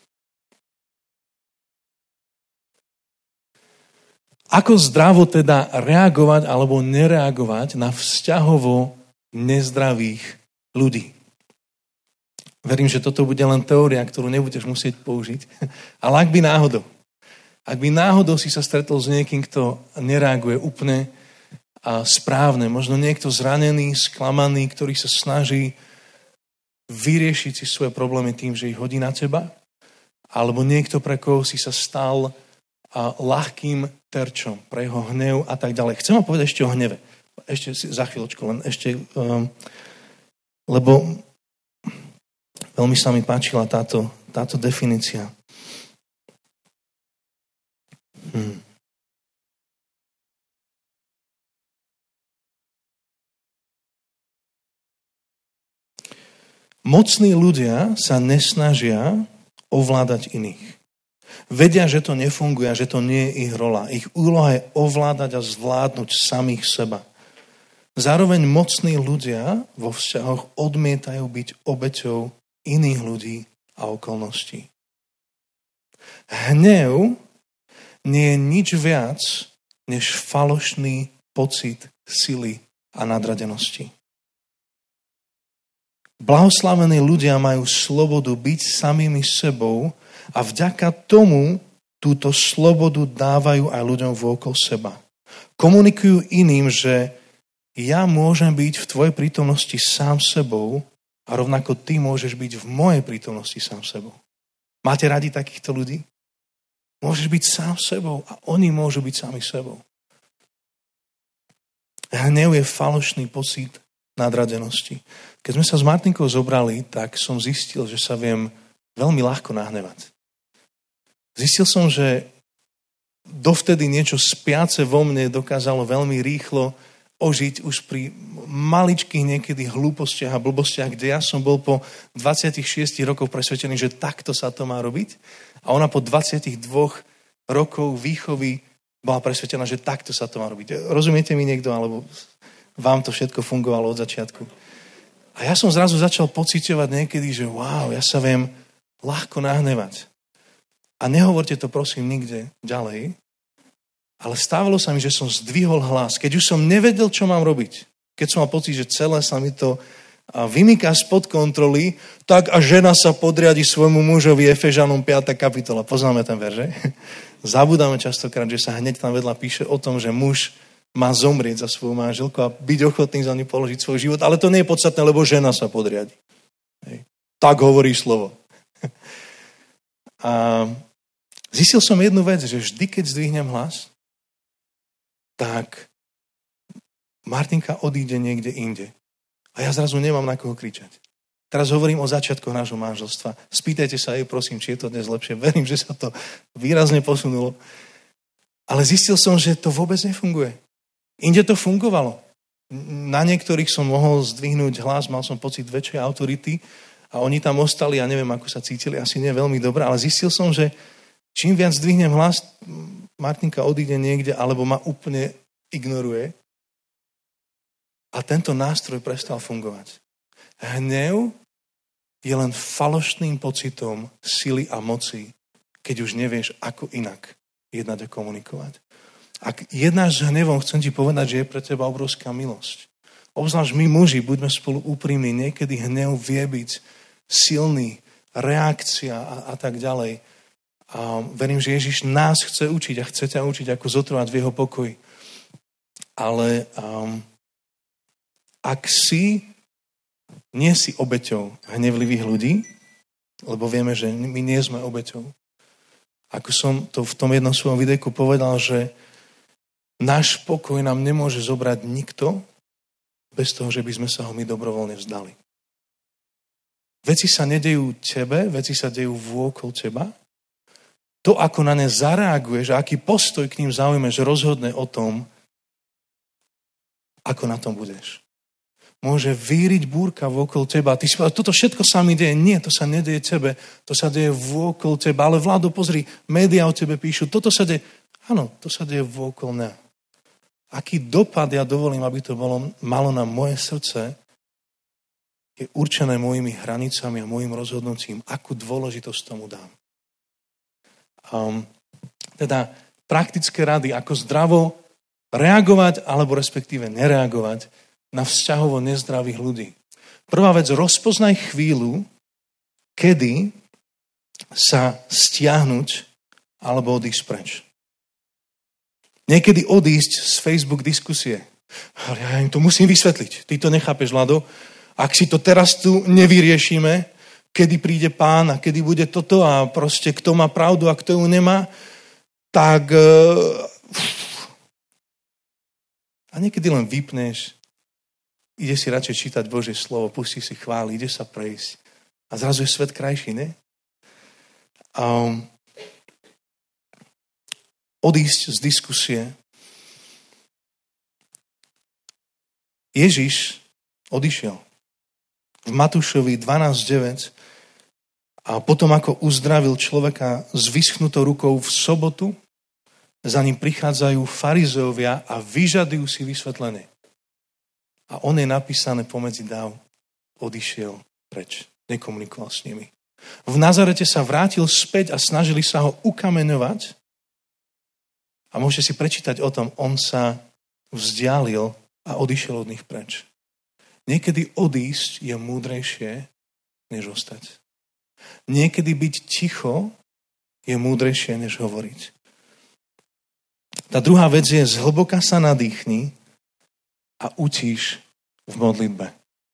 Ako zdravo teda reagovať alebo nereagovať na vzťahovo nezdravých ľudí? Verím, že toto bude len teória, ktorú nebudeš musieť použiť. Ale ak by náhodou, ak by náhodou si sa stretol s niekým, kto nereaguje úplne a správne, možno niekto zranený, sklamaný, ktorý sa snaží vyriešiť si svoje problémy tým, že ich hodí na teba, alebo niekto, pre koho si sa stal a ľahkým terčom pre jeho hnev a tak ďalej. Chcem vám povedať ešte o hneve. Ešte za chvíľočku, len ešte, um, lebo veľmi sa mi páčila táto, táto definícia. Hmm. Mocní ľudia sa nesnažia ovládať iných. Vedia, že to nefunguje, že to nie je ich rola. Ich úloha je ovládať a zvládnuť samých seba. Zároveň mocní ľudia vo vzťahoch odmietajú byť obeťou iných ľudí a okolností. Hnev nie je nič viac než falošný pocit sily a nadradenosti. Blahoslavení ľudia majú slobodu byť samými sebou a vďaka tomu túto slobodu dávajú aj ľuďom vôkol seba. Komunikujú iným, že ja môžem byť v tvojej prítomnosti sám sebou a rovnako ty môžeš byť v mojej prítomnosti sám sebou. Máte radi takýchto ľudí? Môžeš byť sám sebou a oni môžu byť sami sebou. Hnev je falošný pocit nadradenosti. Keď sme sa s Martinkou zobrali, tak som zistil, že sa viem veľmi ľahko nahnevať. Zistil som, že dovtedy niečo spiace vo mne dokázalo veľmi rýchlo ožiť už pri maličkých niekedy hlúpostiach a blbostiach, kde ja som bol po dvadsiatich šiestich rokoch presvedčený, že takto sa to má robiť. A ona po dvadsiatich dvoch rokov výchovy bola presvedčená, že takto sa to má robiť. Rozumiete mi niekto, alebo vám to všetko fungovalo od začiatku? A ja som zrazu začal pociťovať niekedy, že wow, ja sa viem ľahko nahnevať. A nehovorte to prosím nikde ďalej, ale stávalo sa mi, že som zdvihol hlas, keď už som nevedel, čo mám robiť. Keď som mal pocit, že celé sa mi to vymýka spod kontroly, tak a žena sa podriadi svojmu mužovi, Efežanom piata kapitola. Poznáme ten verš, že? Zabudáme častokrát, že sa hneď tam vedľa píše o tom, že muž má zomrieť za svoju manželku a byť ochotný za ňu položiť svoj život, ale to nie je podstatné, lebo žena sa podriadi. Hej. Tak hovorí slovo. A zistil som jednu vec, že vždy, keď zdvihnem hlas, tak Martinka odíde niekde inde. A ja zrazu nemám na koho kričať. Teraz hovorím o začiatkoch nášho manželstva. Spýtajte sa jej, prosím, či je to dnes lepšie. Verím, že sa to výrazne posunulo. Ale zistil som, že to vôbec nefunguje. Inde to fungovalo. Na niektorých som mohol zdvihnúť hlas, mal som pocit väčšej autority a oni tam ostali, ja neviem, ako sa cítili, asi nie veľmi dobre, ale zistil som, že čím viac zdvihnem hlas, Martinka odíde niekde, alebo ma úplne ignoruje. A tento nástroj prestal fungovať. Hnev je len falošným pocitom sily a moci, keď už nevieš, ako inak jednať a komunikovať. Ak jednáš s hnevom, chcem ti povedať, že je pre teba obrovská milosť. Obzvlášť my muži, buďme spolu úprimní, niekedy hnev vie byť silný, reakcia a, a tak ďalej. A verím, že Ježiš nás chce učiť a chce ťa učiť, ako zotrvať v jeho pokoji. Ale um, ak si, nie si obeťou hnevlivých ľudí, lebo vieme, že my nie sme obeťou. Ako som to v tom jednom svojom videjku povedal, že náš pokoj nám nemôže zobrať nikto bez toho, že by sme sa ho my dobrovoľne vzdali. Veci sa nedejú tebe, veci sa dejú vôkol teba. To, ako na ne zareaguješ a aký postoj k ním zaujmeš, rozhodne o tom, ako na tom budeš. Môže víriť búrka vôkol teba. Ty si povedal, toto všetko sa mi deje. Nie, to sa nedeje tebe. To sa deje vôkol teba. Ale Vlado, pozri, médiá o tebe píšu. Toto sa deje. Áno, to sa deje vôkol mňa. Aký dopad ja dovolím, aby to bolo, malo na moje srdce, je určené mojimi hranicami a mojim rozhodnutím. Akú dôležitosť tomu dám. Um, teda praktické rady, ako zdravo reagovať, alebo respektíve nereagovať na vzťahovo nezdravých ľudí. Prvá vec, rozpoznaj chvíľu, kedy sa stiahnuť alebo odísť preč. Niekedy odísť z Facebook diskusie. Ale ja im to musím vysvetliť. Ty to nechápeš, Vlado. Ak si to teraz tu nevyriešime, kedy príde Pán a kedy bude toto a proste kto má pravdu a kto ju nemá, tak a niekedy len vypneš, ide si radšej čítať Božie slovo, pustí si chvály, ide sa prejsť a zrazu je svet krajší, ne? Um, odísť z diskusie. Ježiš odišiel. V Matúšovi dvanásť deväť a potom, ako uzdravil človeka s vyschnutou rukou v sobotu, za ním prichádzajú farizeovia a vyžadujú si vysvetlenie. A on je napísané pomedzi dáv, odišiel preč, nekomunikoval s nimi. V Nazarete sa vrátil späť a snažili sa ho ukameňovať a môžete si prečítať o tom, on sa vzdialil a odišiel od nich preč. Niekedy odísť je múdrejšie, než ostať. Niekedy byť ticho je múdrejšie, než hovoriť. Tá druhá vec je, zhlboka sa nadýchni a utíš v modlitbe.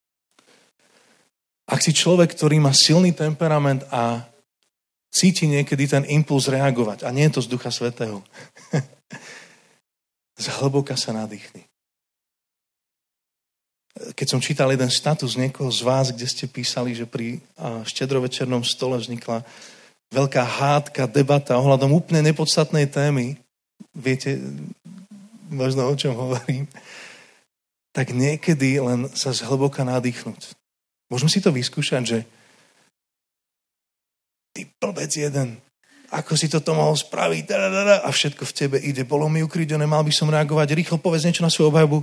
Ak si človek, ktorý má silný temperament a cíti niekedy ten impuls reagovať, a nie je to z Ducha Svätého, zhlboka sa nadýchni. Keď som čítal jeden status niekoho z vás, kde ste písali, že pri štedrovečernom stole vznikla veľká hádka, debata ohľadom úplne nepodstatnej témy, viete možno o čom hovorím, tak niekedy len sa zhlboka nadýchnúť. Môžeme si to vyskúšať, že ty blbec jeden, ako si toto mohol spraviť, a všetko v tebe ide, bolo mi ukryť, nemal by som reagovať, rýchlo povedz niečo na svoju obhajobu.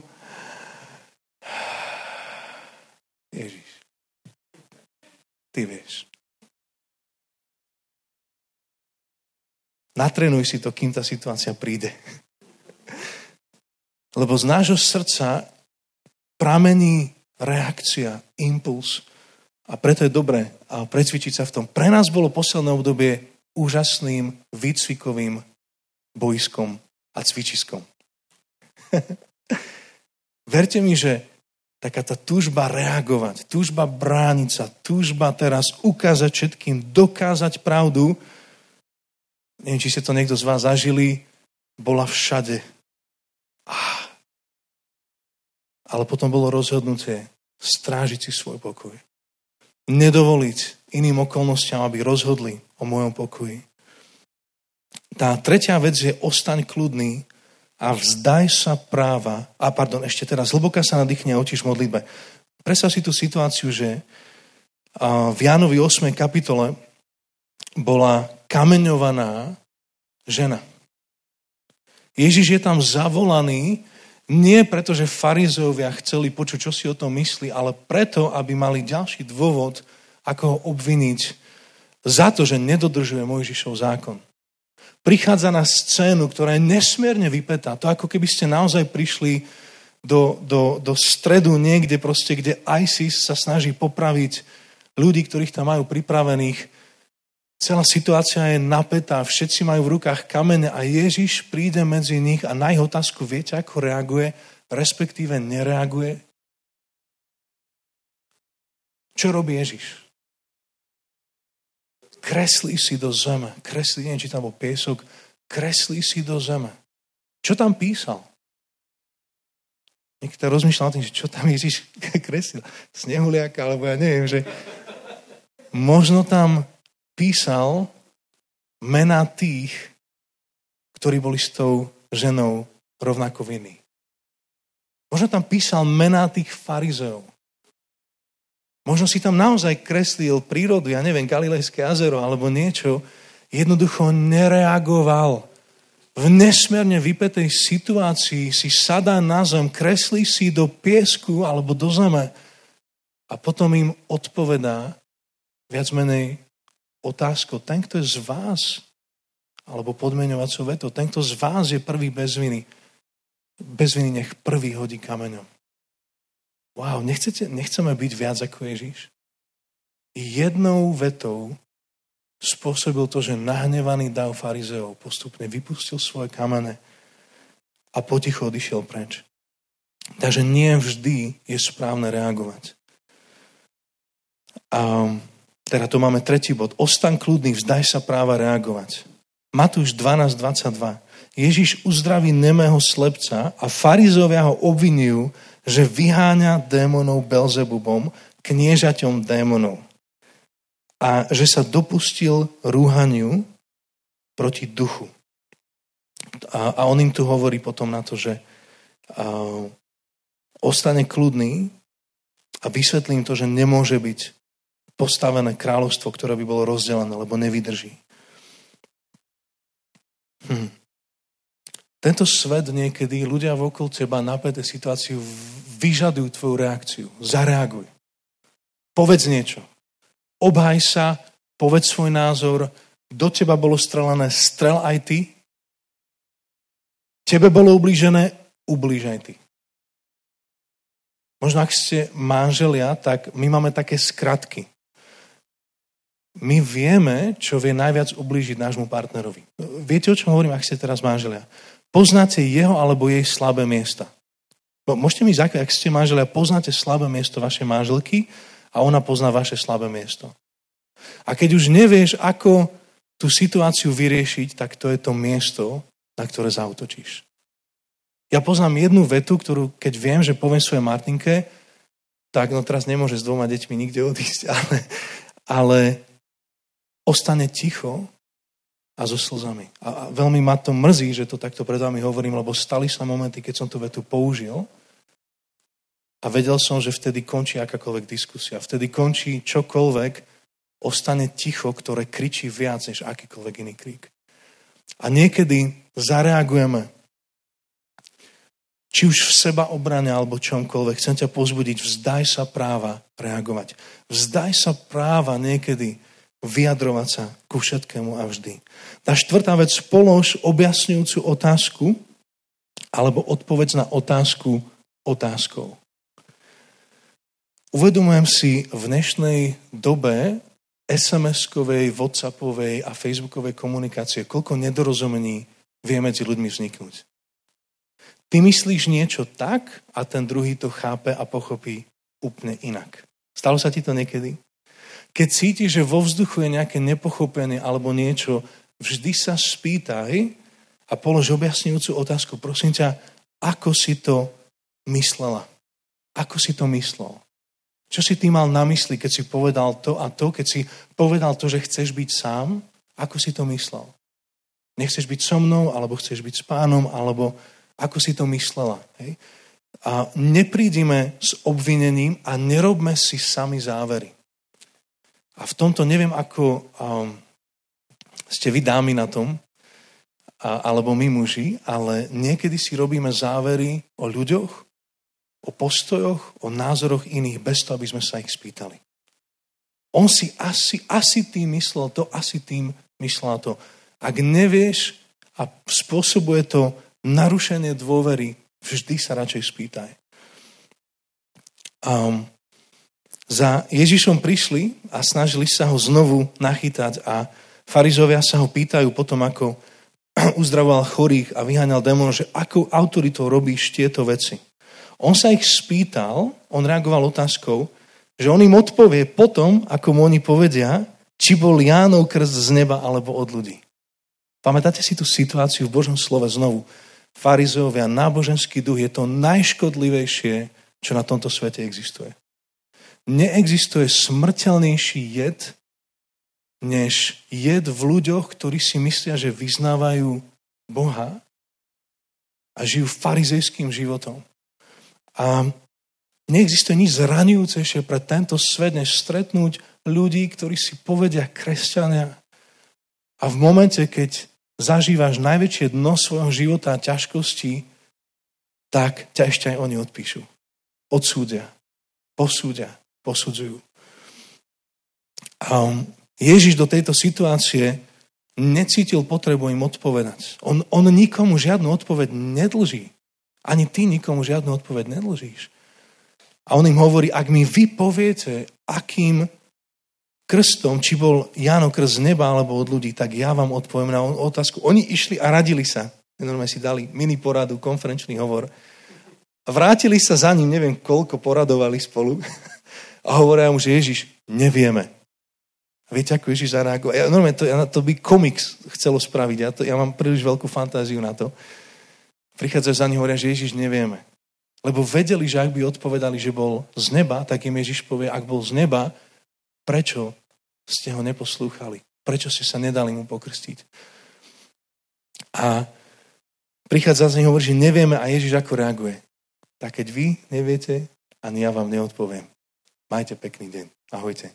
Ježiš, ty vieš. Natrénuj si to, kým tá situácia príde. Lebo z nášho srdca pramení reakcia, impuls a preto je dobré precvičiť sa v tom. Pre nás bolo posledné obdobie úžasným výcvikovým bojiskom a cvičiskom. Verte mi, že taká tá túžba reagovať, túžba brániť sa, túžba teraz ukázať všetkým, dokázať pravdu, neviem, či ste to niekto z vás zažili, bola všade. Ah. Ale potom bolo rozhodnutie strážiť si svoj pokoj. Nedovoliť iným okolnostiam, aby rozhodli o mojom pokoji. Tá tretia vec je ostaň kľudný a vzdaj sa práva. A pardon, ešte teraz, hlboká sa nadýchne a otíš modlitbe. Predstav si tú situáciu, že v Jánovi ôsmej kapitole bola kameňovaná žena. Ježiš je tam zavolaný nie preto, že farizejovia chceli počuť, čo si o tom myslí, ale preto, aby mali ďalší dôvod, ako ho obviniť za to, že nedodržuje Mojžišov zákon. Prichádza na scénu, ktorá je nesmierne vypätá. To ako keby ste naozaj prišli do, do, do stredu niekde, proste, kde ISIS sa snaží popraviť ľudí, ktorých tam majú pripravených. Celá situácia je napätá, všetci majú v rukách kamene a Ježiš príde medzi nich a na ich otázku viete, ako reaguje, respektíve nereaguje. Čo robí Ježiš? Kreslí si do zeme, kreslí, neviem, či tam bol piesok, kreslí si do zeme. Čo tam písal? Niekto rozmýšľal o tým, že čo tam Ježiš kreslil. Snehuliaka, alebo ja neviem, že možno tam písal mená tých, ktorí boli s tou ženou rovnako vinní. Možno tam písal mená tých farizejov. Možno si tam naozaj kreslil prírodu, ja neviem, Galilejské jazero alebo niečo. Jednoducho nereagoval. V nesmierne vypätej situácii si sadá na zem, kreslí si do piesku alebo do zeme a potom im odpovedá viac menej otázkou, ten, kto je z vás, alebo podmeňovacou vetou, ten, kto z vás je prvý bez viny, bez viny nech prvý hodí kameňom. Wow, nechcete, nechceme byť viac ako Ježiš? Jednou vetou spôsobil to, že nahnevaný dav farizeov postupne vypustil svoje kamene a potichu odišiel preč. Takže nie vždy je správne reagovať. A teda to máme tretí bod. Ostaň kľudný, vzdaj sa práva reagovať. Matúš dvanásť dvadsaťdva. Ježiš uzdraví nemého slepca a farizovia ho obvinujú, že vyháňa démonov Belzebubom, kniežaťom démonov. A že sa dopustil rúhaniu proti duchu. A, a on im tu hovorí potom na to, že a, ostane kľudný a vysvetlím to, že nemôže byť postavené kráľovstvo, ktoré by bolo rozdelené, lebo nevydrží. Hm. Tento svet niekedy, ľudia vokol teba napäté situáciu vyžadujú tvoju reakciu. Zareaguj. Povedz niečo. Obhaj sa, povedz svoj názor. Do teba bolo strelené, strel aj ty. Tebe bolo ublížené, ublíž aj ty. Možno ak ste manželia, tak my máme také skratky. My vieme, čo vie najviac ublížiť nášmu partnerovi. Viete, o čom hovorím, ak ste teraz manželia? Poznáte jeho alebo jej slabé miesta. Môžete mi zakať, ak ste manželia, poznáte slabé miesto vašej manželky a ona pozná vaše slabé miesto. A keď už nevieš, ako tú situáciu vyriešiť, tak to je to miesto, na ktoré zaútočíš. Ja poznám jednu vetu, ktorú keď viem, že poviem svojej Martinke, tak no teraz nemôže s dvoma deťmi nikde odísť, ale, ale ostane ticho a so slzami. A, a veľmi ma to mrzí, že to takto pred vami hovorím, lebo stali sa momenty, keď som tú vetu použil a vedel som, že vtedy končí akákoľvek diskusia. Vtedy končí čokoľvek, ostane ticho, ktoré kričí viac než akýkoľvek iný krík. A niekedy zareagujeme či už v seba obrane alebo čomkoľvek. Chcem ťa povzbudiť, vzdaj sa práva reagovať. Vzdaj sa práva niekedy vyjadrovať sa ku všetkému a vždy. Tá štvrtá vec, polož objasňujúcu otázku alebo odpoveď na otázku otázkou. Uvedomujem si v dnešnej dobe es em eskovej, whatsappovej a facebookovej komunikácie, koľko nedorozumení vie medzi ľuďmi vzniknúť. Ty myslíš niečo tak a ten druhý to chápe a pochopí úplne inak. Stalo sa ti to niekedy? Keď cítiš, že vo vzduchu je nejaké nepochopenie alebo niečo, vždy sa spýtaj a polož objasňujúcu otázku. Prosím ťa, ako si to myslela? Ako si to myslel? Čo si ty mal na mysli, keď si povedal to a to, keď si povedal to, že chceš byť sám? Ako si to myslel? Nechceš byť so mnou, alebo chceš byť s pánom, alebo ako si to myslela? Hej? A neprídime s obvinením a nerobme si sami závery. A v tomto neviem, ako um, ste vy dámy na tom, a, alebo my muži, ale niekedy si robíme závery o ľuďoch, o postojoch, o názoroch iných, bez toho, aby sme sa ich spýtali. On si asi, asi tým myslel to, asi tým myslel to. Ak nevieš a spôsobuje to narušenie dôvery, vždy sa radšej spýtaj. Um, za Ježišom prišli a snažili sa ho znovu nachytať a farizovia sa ho pýtajú potom, ako uzdravoval chorých a vyháňal démonov, že akou autoritou robíš tieto veci. On sa ich spýtal, on reagoval otázkou, že on im odpovie potom, ako mu oni povedia, či bol Jánov krst z neba alebo od ľudí. Pamätáte si tú situáciu v Božom slove znovu? Farizovia, náboženský duch je to najškodlivejšie, čo na tomto svete existuje. Neexistuje smrteľnejší jed, než jed v ľuďoch, ktorí si myslia, že vyznávajú Boha a žijú farizejským životom. A neexistuje nič zraňujúcejšie pre tento svet, než stretnúť ľudí, ktorí si povedia kresťania. A v momente, keď zažívaš najväčšie dno svojho života a ťažkostí, tak ťa ešte aj oni odpíšu. Odsúdia, posúdia, posudzujú. A Ježiš do tejto situácie necítil potrebu im odpovedať. On, on nikomu žiadnu odpoveď nedlží. Ani ty nikomu žiadnu odpoveď nedlžíš. A on im hovorí, ak mi vy poviete, akým krstom, či bol Jánov krst z neba alebo od ľudí, tak ja vám odpoviem na otázku. Oni išli a radili sa. Normálne si dali mini poradu, konferenčný hovor. A vrátili sa za ním, neviem koľko poradovali spolu. A hovoria mu, že Ježiš, nevieme. A viete, ako Ježiš zareagoval? Ja, normálne, to, ja, to by komiks chcelo spraviť. Ja, to, ja mám príliš veľkú fantáziu na to. Prichádzajú za ním, hovoria, že Ježiš, nevieme. Lebo vedeli, že ak by odpovedali, že bol z neba, tak im Ježiš povie, ak bol z neba, prečo ste ho neposlúchali? Prečo ste sa nedali mu pokrstiť? A prichádza z nich, hovorí, že nevieme a Ježiš ako reaguje. Tak keď vy neviete, ani ja vám neodpoviem. Majte pekný deň. Ahojte.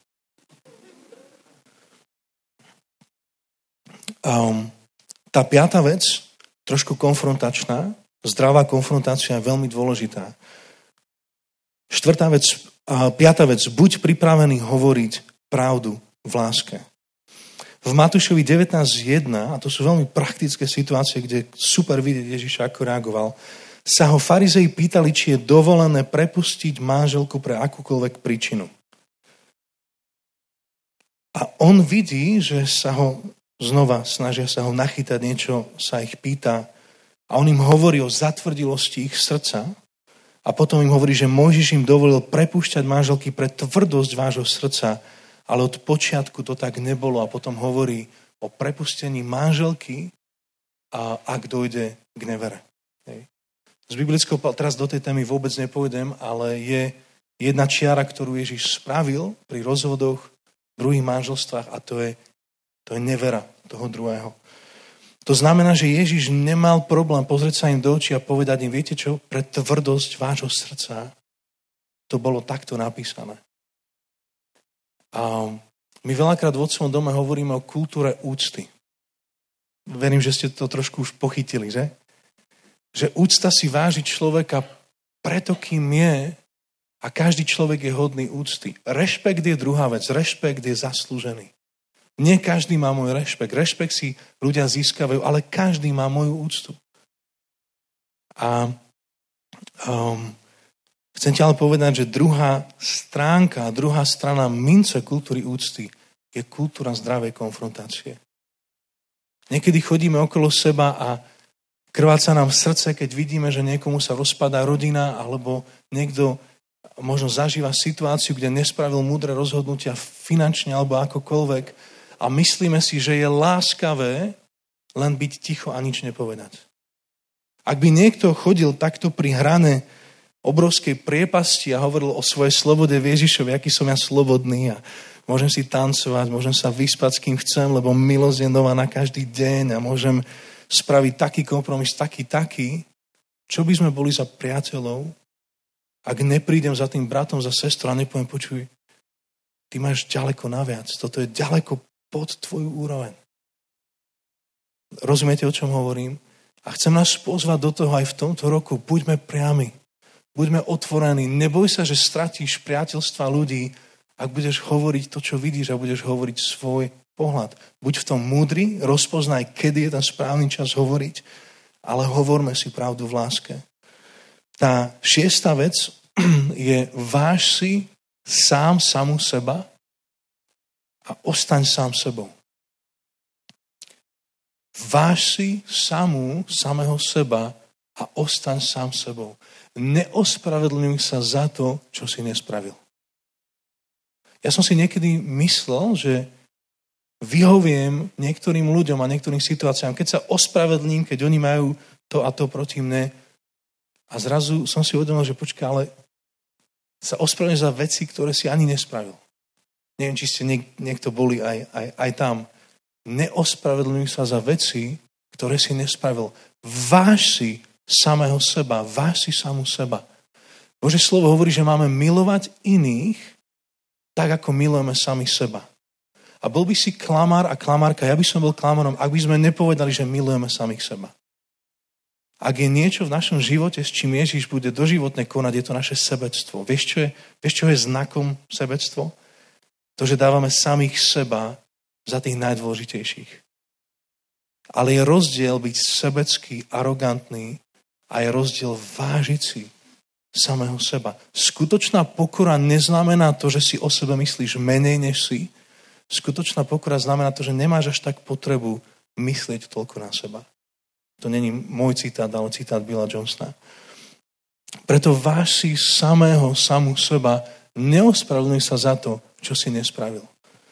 Um, tá piata vec, trošku konfrontačná, zdravá konfrontácia je veľmi dôležitá. Štvrtá vec, a piata vec, buď pripravený hovoriť pravdu v láske. V Matúšovi devätnásť jeden, a to sú veľmi praktické situácie, kde super vidieť Ježiša, ako reagoval, sa ho farizei pýtali, či je dovolené prepustiť manželku pre akúkoľvek príčinu. A on vidí, že sa ho znova snažia sa ho nachytať, niečo sa ich pýta a on im hovorí o zatvrdilosti ich srdca a potom im hovorí, že Mojžiš im dovolil prepúšťať manželky pre tvrdosť vášho srdca, ale od počiatku to tak nebolo a potom hovorí o prepustení manželky, a ak dojde k nevere. Hej. Z biblického, teraz do tej témy vôbec nepovedem, ale je jedna čiara, ktorú Ježiš spravil pri rozvodoch, druhých manželstvách a to je To je nevera toho druhého. To znamená, že Ježiš nemal problém pozrieť sa im do očí a povedať im, viete čo, pre tvrdosť vášho srdca to bolo takto napísané. A my veľakrát v Otcovom dome hovoríme o kultúre úcty. Verím, že ste to trošku už pochytili, že? Že úcta si váži človeka preto, kým je, a každý človek je hodný úcty. Rešpekt je druhá vec. Rešpekt je zaslúžený. Nie každý má môj rešpekt. Rešpekt si ľudia získavajú, ale každý má moju úctu. A um, chcem ti ale povedať, že druhá stránka, druhá strana mince kultúry úcty je kultúra zdravej konfrontácie. Niekedy chodíme okolo seba a krváca nám v srdce, keď vidíme, že niekomu sa rozpadá rodina alebo niekto možno zažíva situáciu, kde nespravil múdre rozhodnutia finančne alebo akokoľvek a myslíme si, že je láskavé len byť ticho a nič nepovedať. Ak by niekto chodil takto pri hrane obrovskej priepasti a hovoril o svojej slobode v Ježišovi, aký som ja slobodný a môžem si tancovať, môžem sa vyspať s kým chcem, lebo milosť je nová na každý deň a môžem spraviť taký kompromis, taký, taký, čo by sme boli za priateľov, ak neprídem za tým bratom, za sestrou a nepoviem, počuj, ty máš ďaleko naviac, toto je ďaleko pod tvoju úroveň. Rozumiete, o čom hovorím? A chcem nás pozvať do toho aj v tomto roku. Buďme priami, buďme otvorení. Neboj sa, že stratíš priateľstva ľudí, ak budeš hovoriť to, čo vidíš a budeš hovoriť svoj pohľad. Buď v tom múdry, rozpoznaj, kedy je ten správny čas hovoriť, ale hovorme si pravdu v láske. Tá šiesta vec je váž si sám samu seba a ostaň sám sebou. Váž si samú, samého seba a ostaň sám sebou. Neospravedlňuj sa za to, čo si nespravil. Ja som si niekedy myslel, že vyhoviem niektorým ľuďom a niektorým situáciám, keď sa ospravedlním, keď oni majú to a to proti mne. A zrazu som si uvedomil, že počkaj, ale sa ospravedlňujem za veci, ktoré si ani nespravil. Neviem, či ste niek- niekto boli aj, aj, aj tam. Neospravedlňuj sa za veci, ktoré si nespravil. Váž si samého seba, váž si samú seba. Božie slovo hovorí, že máme milovať iných tak, ako milujeme sami seba. A bol by si klamár a klamárka, ja by som bol klamárom, ak by sme nepovedali, že milujeme samých seba. Ak je niečo v našom živote, s čím Ježiš bude doživotne konať, je to naše sebectvo. Vieš, čo je, vieš, čo je znakom sebectvo? To, že dávame samých seba za tých najdôležitejších. Ale je rozdiel byť sebecký, arogantný a je rozdiel vážiť si samého seba. Skutočná pokora neznamená to, že si o sebe myslíš menej než si. Skutočná pokora znamená to, že nemáš až tak potrebu myslieť toľko na seba. To není môj citát, ale citát Billa Johnsona. Preto váž si samého, samú seba, neospravedlňuj sa za to, čo si nespravil.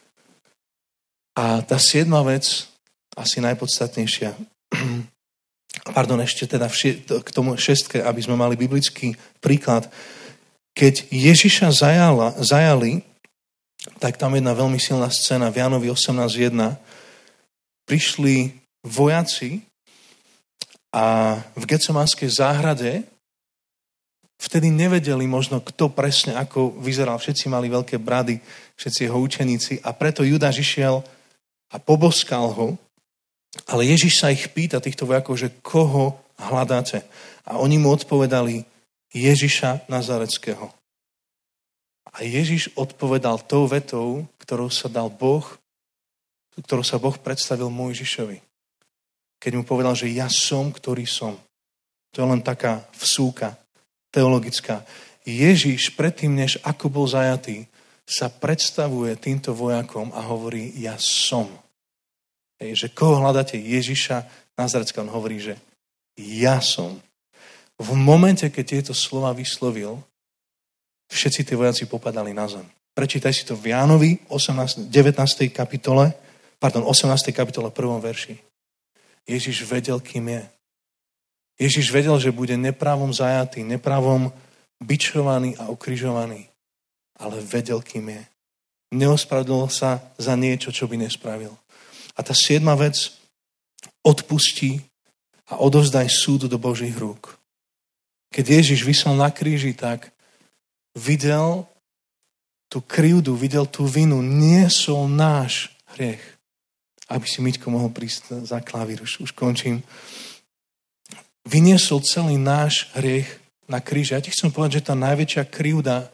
A tá siedma vec, asi najpodstatnejšia, pardon, ešte teda k tomu šestke, aby sme mali biblický príklad. Keď Ježiša zajala, zajali, tak tam jedna veľmi silná scéna v Jánovi osemnásť jedna. Prišli vojaci a v Getsemanskej záhrade vtedy nevedeli možno, kto presne ako vyzeral. Všetci mali veľké brady, všetci jeho učeníci a preto Judáš išiel a poboskal ho. Ale Ježiš sa ich pýta, týchto vojakov, že koho hľadáte? A oni mu odpovedali Ježiša Nazareckého. A Ježiš odpovedal tou vetou, ktorou sa dal Boh, ktorou sa Boh predstavil Mojžišovi. Keď mu povedal, že ja som, ktorý som. To je len taká vsúka teologická. Ježiš predtým, než ako bol zajatý, sa predstavuje týmto vojakom a hovorí, ja som. Hej, že koho hľadáte? Ježiša Nazareckého. On hovorí, že ja som. V momente, keď tieto slova vyslovil, všetci tí vojaci popadali na zem. Prečítaj si to v Jánovi devätnástej kapitole, pardon, osemnástej kapitole prvom verši. Ježiš vedel, kým je. Ježiš vedel, že bude neprávom zajatý, neprávom bičovaný a ukrižovaný. Ale vedel, kým je. Neospravedlnil sa za niečo, čo by nespravil. A tá siedma vec odpusti a odovzdaj súd do Božích rúk. Keď Ježiš visel na kríži, tak videl tú krivdu, videl tú vinu, niesol náš hriech. Aby si Miťko mohol prísť za klavír, už, už končím. Vyniesol celý náš hriech na kríži. Ja ti chcem povedať, že tá najväčšia krivda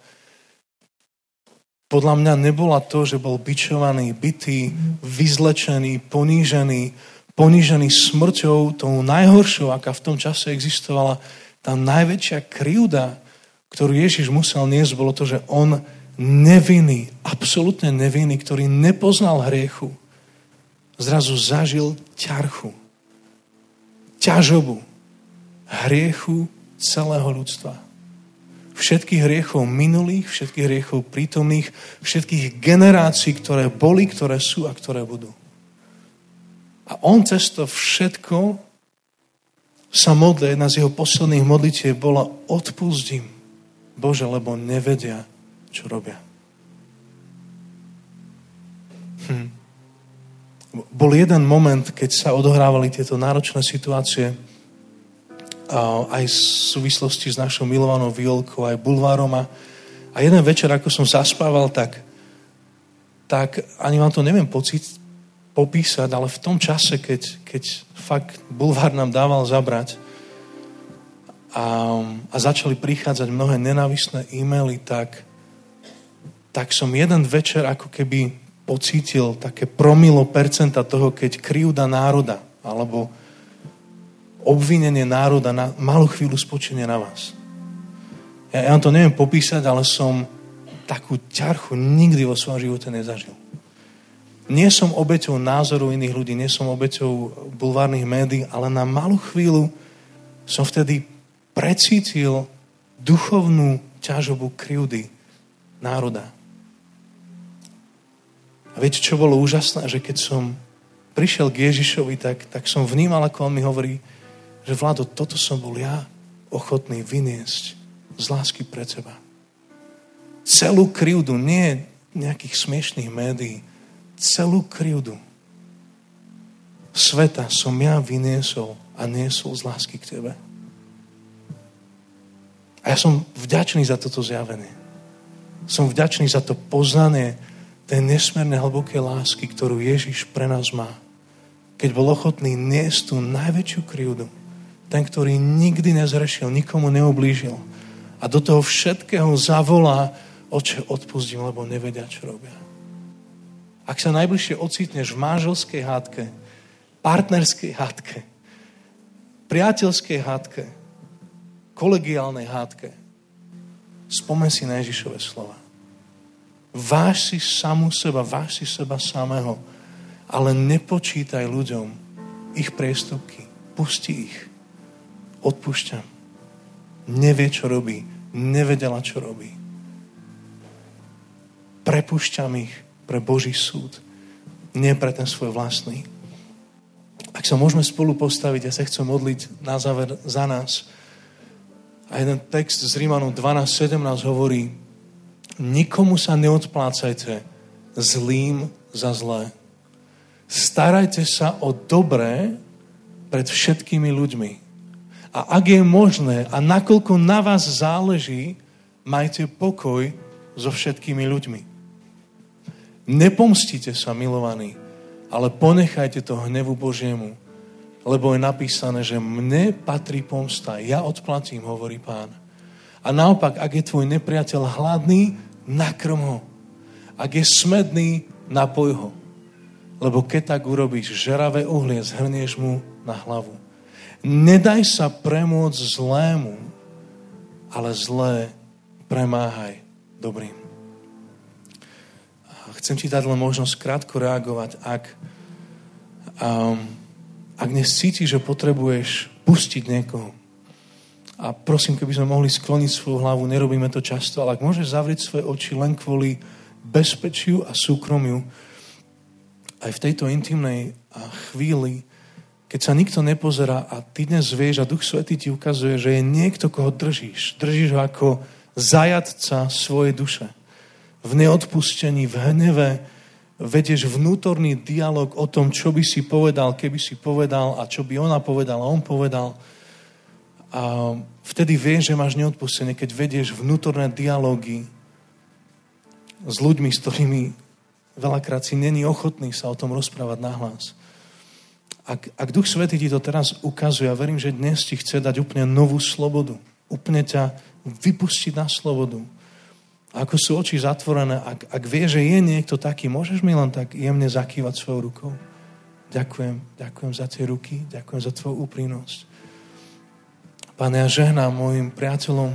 podľa mňa nebola to, že bol bičovaný, bitý, vyzlečený, ponížený, ponížený smrťou, tou najhoršou, aká v tom čase existovala. Tá najväčšia krivda, ktorú Ježiš musel niesť, bolo to, že on nevinný, absolútne nevinný, ktorý nepoznal hriechu, zrazu zažil ťarchu, ťažobu hriechu celého ľudstva. Všetkých hriechov minulých, všetkých hriechov prítomných, všetkých generácií, ktoré boli, ktoré sú a ktoré budú. A on cez to všetko sa modlí, jedna z jeho posledných modlitieb bola odpustím, Bože, lebo nevedia, čo robia. Hm. Bol jeden moment, keď sa odohrávali tieto náročné situácie aj v súvislosti s našou milovanou Violkou, aj bulvárom. A jeden večer, ako som zaspával, tak, tak ani vám to neviem pocit popísať, ale v tom čase, keď, keď fakt bulvár nám dával zabrať a, a začali prichádzať mnohé nenávistné e-maily, tak, tak som jeden večer ako keby pocítil také promilo percenta toho, keď krivda národa alebo obvinenie národa na malú chvíľu spočíne na vás. Ja, ja vám to neviem popísať, ale som takú ťarchu nikdy vo svojom živote nezažil. Nie som obeťou názoru iných ľudí, nie som obeťou bulvárnych médií, ale na malú chvíľu som vtedy precítil duchovnú ťažobu krivdy národa. A viete, čo bolo úžasné? Že keď som prišiel k Ježišovi, tak, tak som vnímal, ako on mi hovorí, že Vlado, toto som bol ja ochotný vyniesť z lásky pre teba. Celú krivdu, nie nejakých smiešných médií, celú krivdu sveta som ja vyniesol a niesol z lásky k tebe. A ja som vďačný za toto zjavenie. Som vďačný za to poznanie tej nesmierne hlbokej lásky, ktorú Ježiš pre nás má. Keď bol ochotný niesť tú najväčšiu krivdu, ten, ktorý nikdy nezrešil, nikomu neublížil a do toho všetkého zavolá, Oče, odpustím, lebo nevedia, čo robia. Ak sa najbližšie ocitneš v manželskej hádke, partnerskej hádke, priateľskej hádke, kolegiálnej hádke, spomen si na Ježišove slova. Váž si samú seba, váž si seba samého, ale nepočítaj ľuďom ich priestupky. Pusti ich. Odpúšťam. Nevie, čo robí. Nevedela, čo robí. Prepúšťam ich pre Boží súd. Nie pre ten svoj vlastný. Ak sa môžeme spolu postaviť, ja sa chcem modliť na záver za nás. A jeden text z Rímanom dvanásť sedemnásť hovorí: nikomu sa neodplácajte zlým za zlé. Starajte sa o dobré pred všetkými ľuďmi. A ak je možné a nakoľko na vás záleží, majte pokoj so všetkými ľuďmi. Nepomstite sa, milovaní, ale ponechajte to hnevu Božiemu, lebo je napísané, že mne patrí pomsta, ja odplatím, hovorí Pán. A naopak, ak je tvoj nepriateľ hladný, nakrm ho. Ak je smedný, napoj ho. Lebo keď tak urobíš, žeravé uhlie zhrnieš mu na hlavu. Nedaj sa premôcť zlému, ale zlé premáhaj dobrým. A chcem ti dať len možnosť krátko reagovať, ak, um, ak dnes cítiš, že potrebuješ pustiť niekoho. A prosím, keby sme mohli skloniť svoju hlavu, nerobíme to často, ale ak môžeš zavrieť svoje oči len kvôli bezpečiu a súkromiu, aj v tejto intimnej chvíli, keď sa nikto nepozerá a ty dnes vieš a Duch Svätý ti ukazuje, že je niekto, koho držíš. Držíš ho ako zajatca svojej duše. V neodpustení, v hneve, vedieš vnútorný dialog o tom, čo by si povedal, keby si povedal a čo by ona povedala, on povedal. A vtedy vieš, že máš neodpustenie, keď vedieš vnútorné dialógy s ľuďmi, s ktorými veľakrát si není ochotný sa o tom rozprávať nahlas. Ak, ak Duch Svätý ti to teraz ukazuje, ja verím, že dnes ti chce dať úplne novú slobodu. Úplne ťa vypustiť na slobodu. A ako sú oči zatvorené, ak, ak vieš, že je niekto taký, môžeš mi len tak jemne zakývať svojou rukou. Ďakujem, ďakujem za tie ruky, ďakujem za tvoju úprimnosť. Pane, ja žehnám mojim priateľom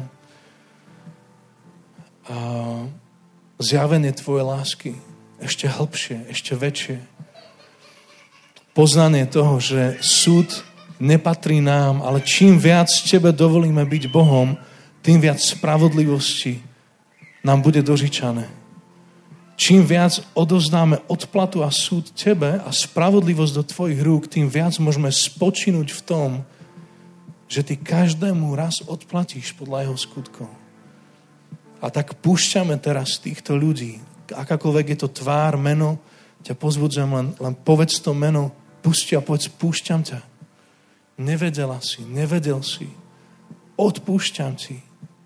a zjavenie tvojej lásky ešte hlbšie, ešte väčšie. Poznanie toho, že súd nepatrí nám, ale čím viac tebe dovolíme byť Bohom, tým viac spravodlivosti nám bude dožičané. Čím viac odoznáme odplatu a súd tebe a spravodlivosť do tvojich rúk, tým viac môžeme spočinúť v tom, že ty každému raz odplatíš podľa jeho skutkov. A tak púšťame teraz týchto ľudí, akákoľvek je to tvár, meno, ťa pozbudzujem, len, len povedz to meno, pusti a povedz, púšťam ťa. Nevedela si, nevedel si. Odpúšťam ti.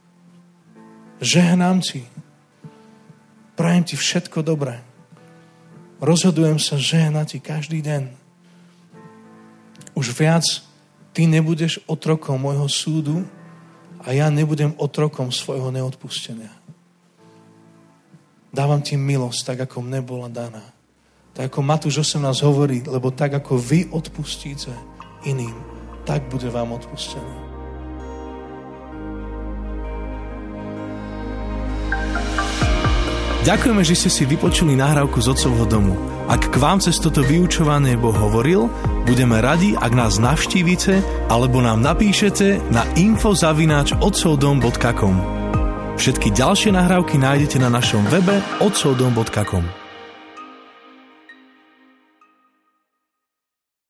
Žehnám ti. Prajem ti všetko dobré. Rozhodujem sa žehnať ti každý deň. Už viac ty nebudeš otrokom môjho súdu a ja nebudem otrokom svojho neodpustenia. Dávam ti milosť, tak ako mne bola daná. Tak ako Matúš osemnásť hovorí, lebo tak ako vy odpustíte iným, tak bude vám odpustené. Ďakujeme, že ste si vypočuli nahrávku z Otcovho domu. Ak k vám cez toto vyučovanie Boh hovoril, budeme radi, ak nás navštívite alebo nám napíšete na info zavináč otcovdom bodka com. Všetky ďalšie nahrávky nájdete na našom webe otcovdom bodka com.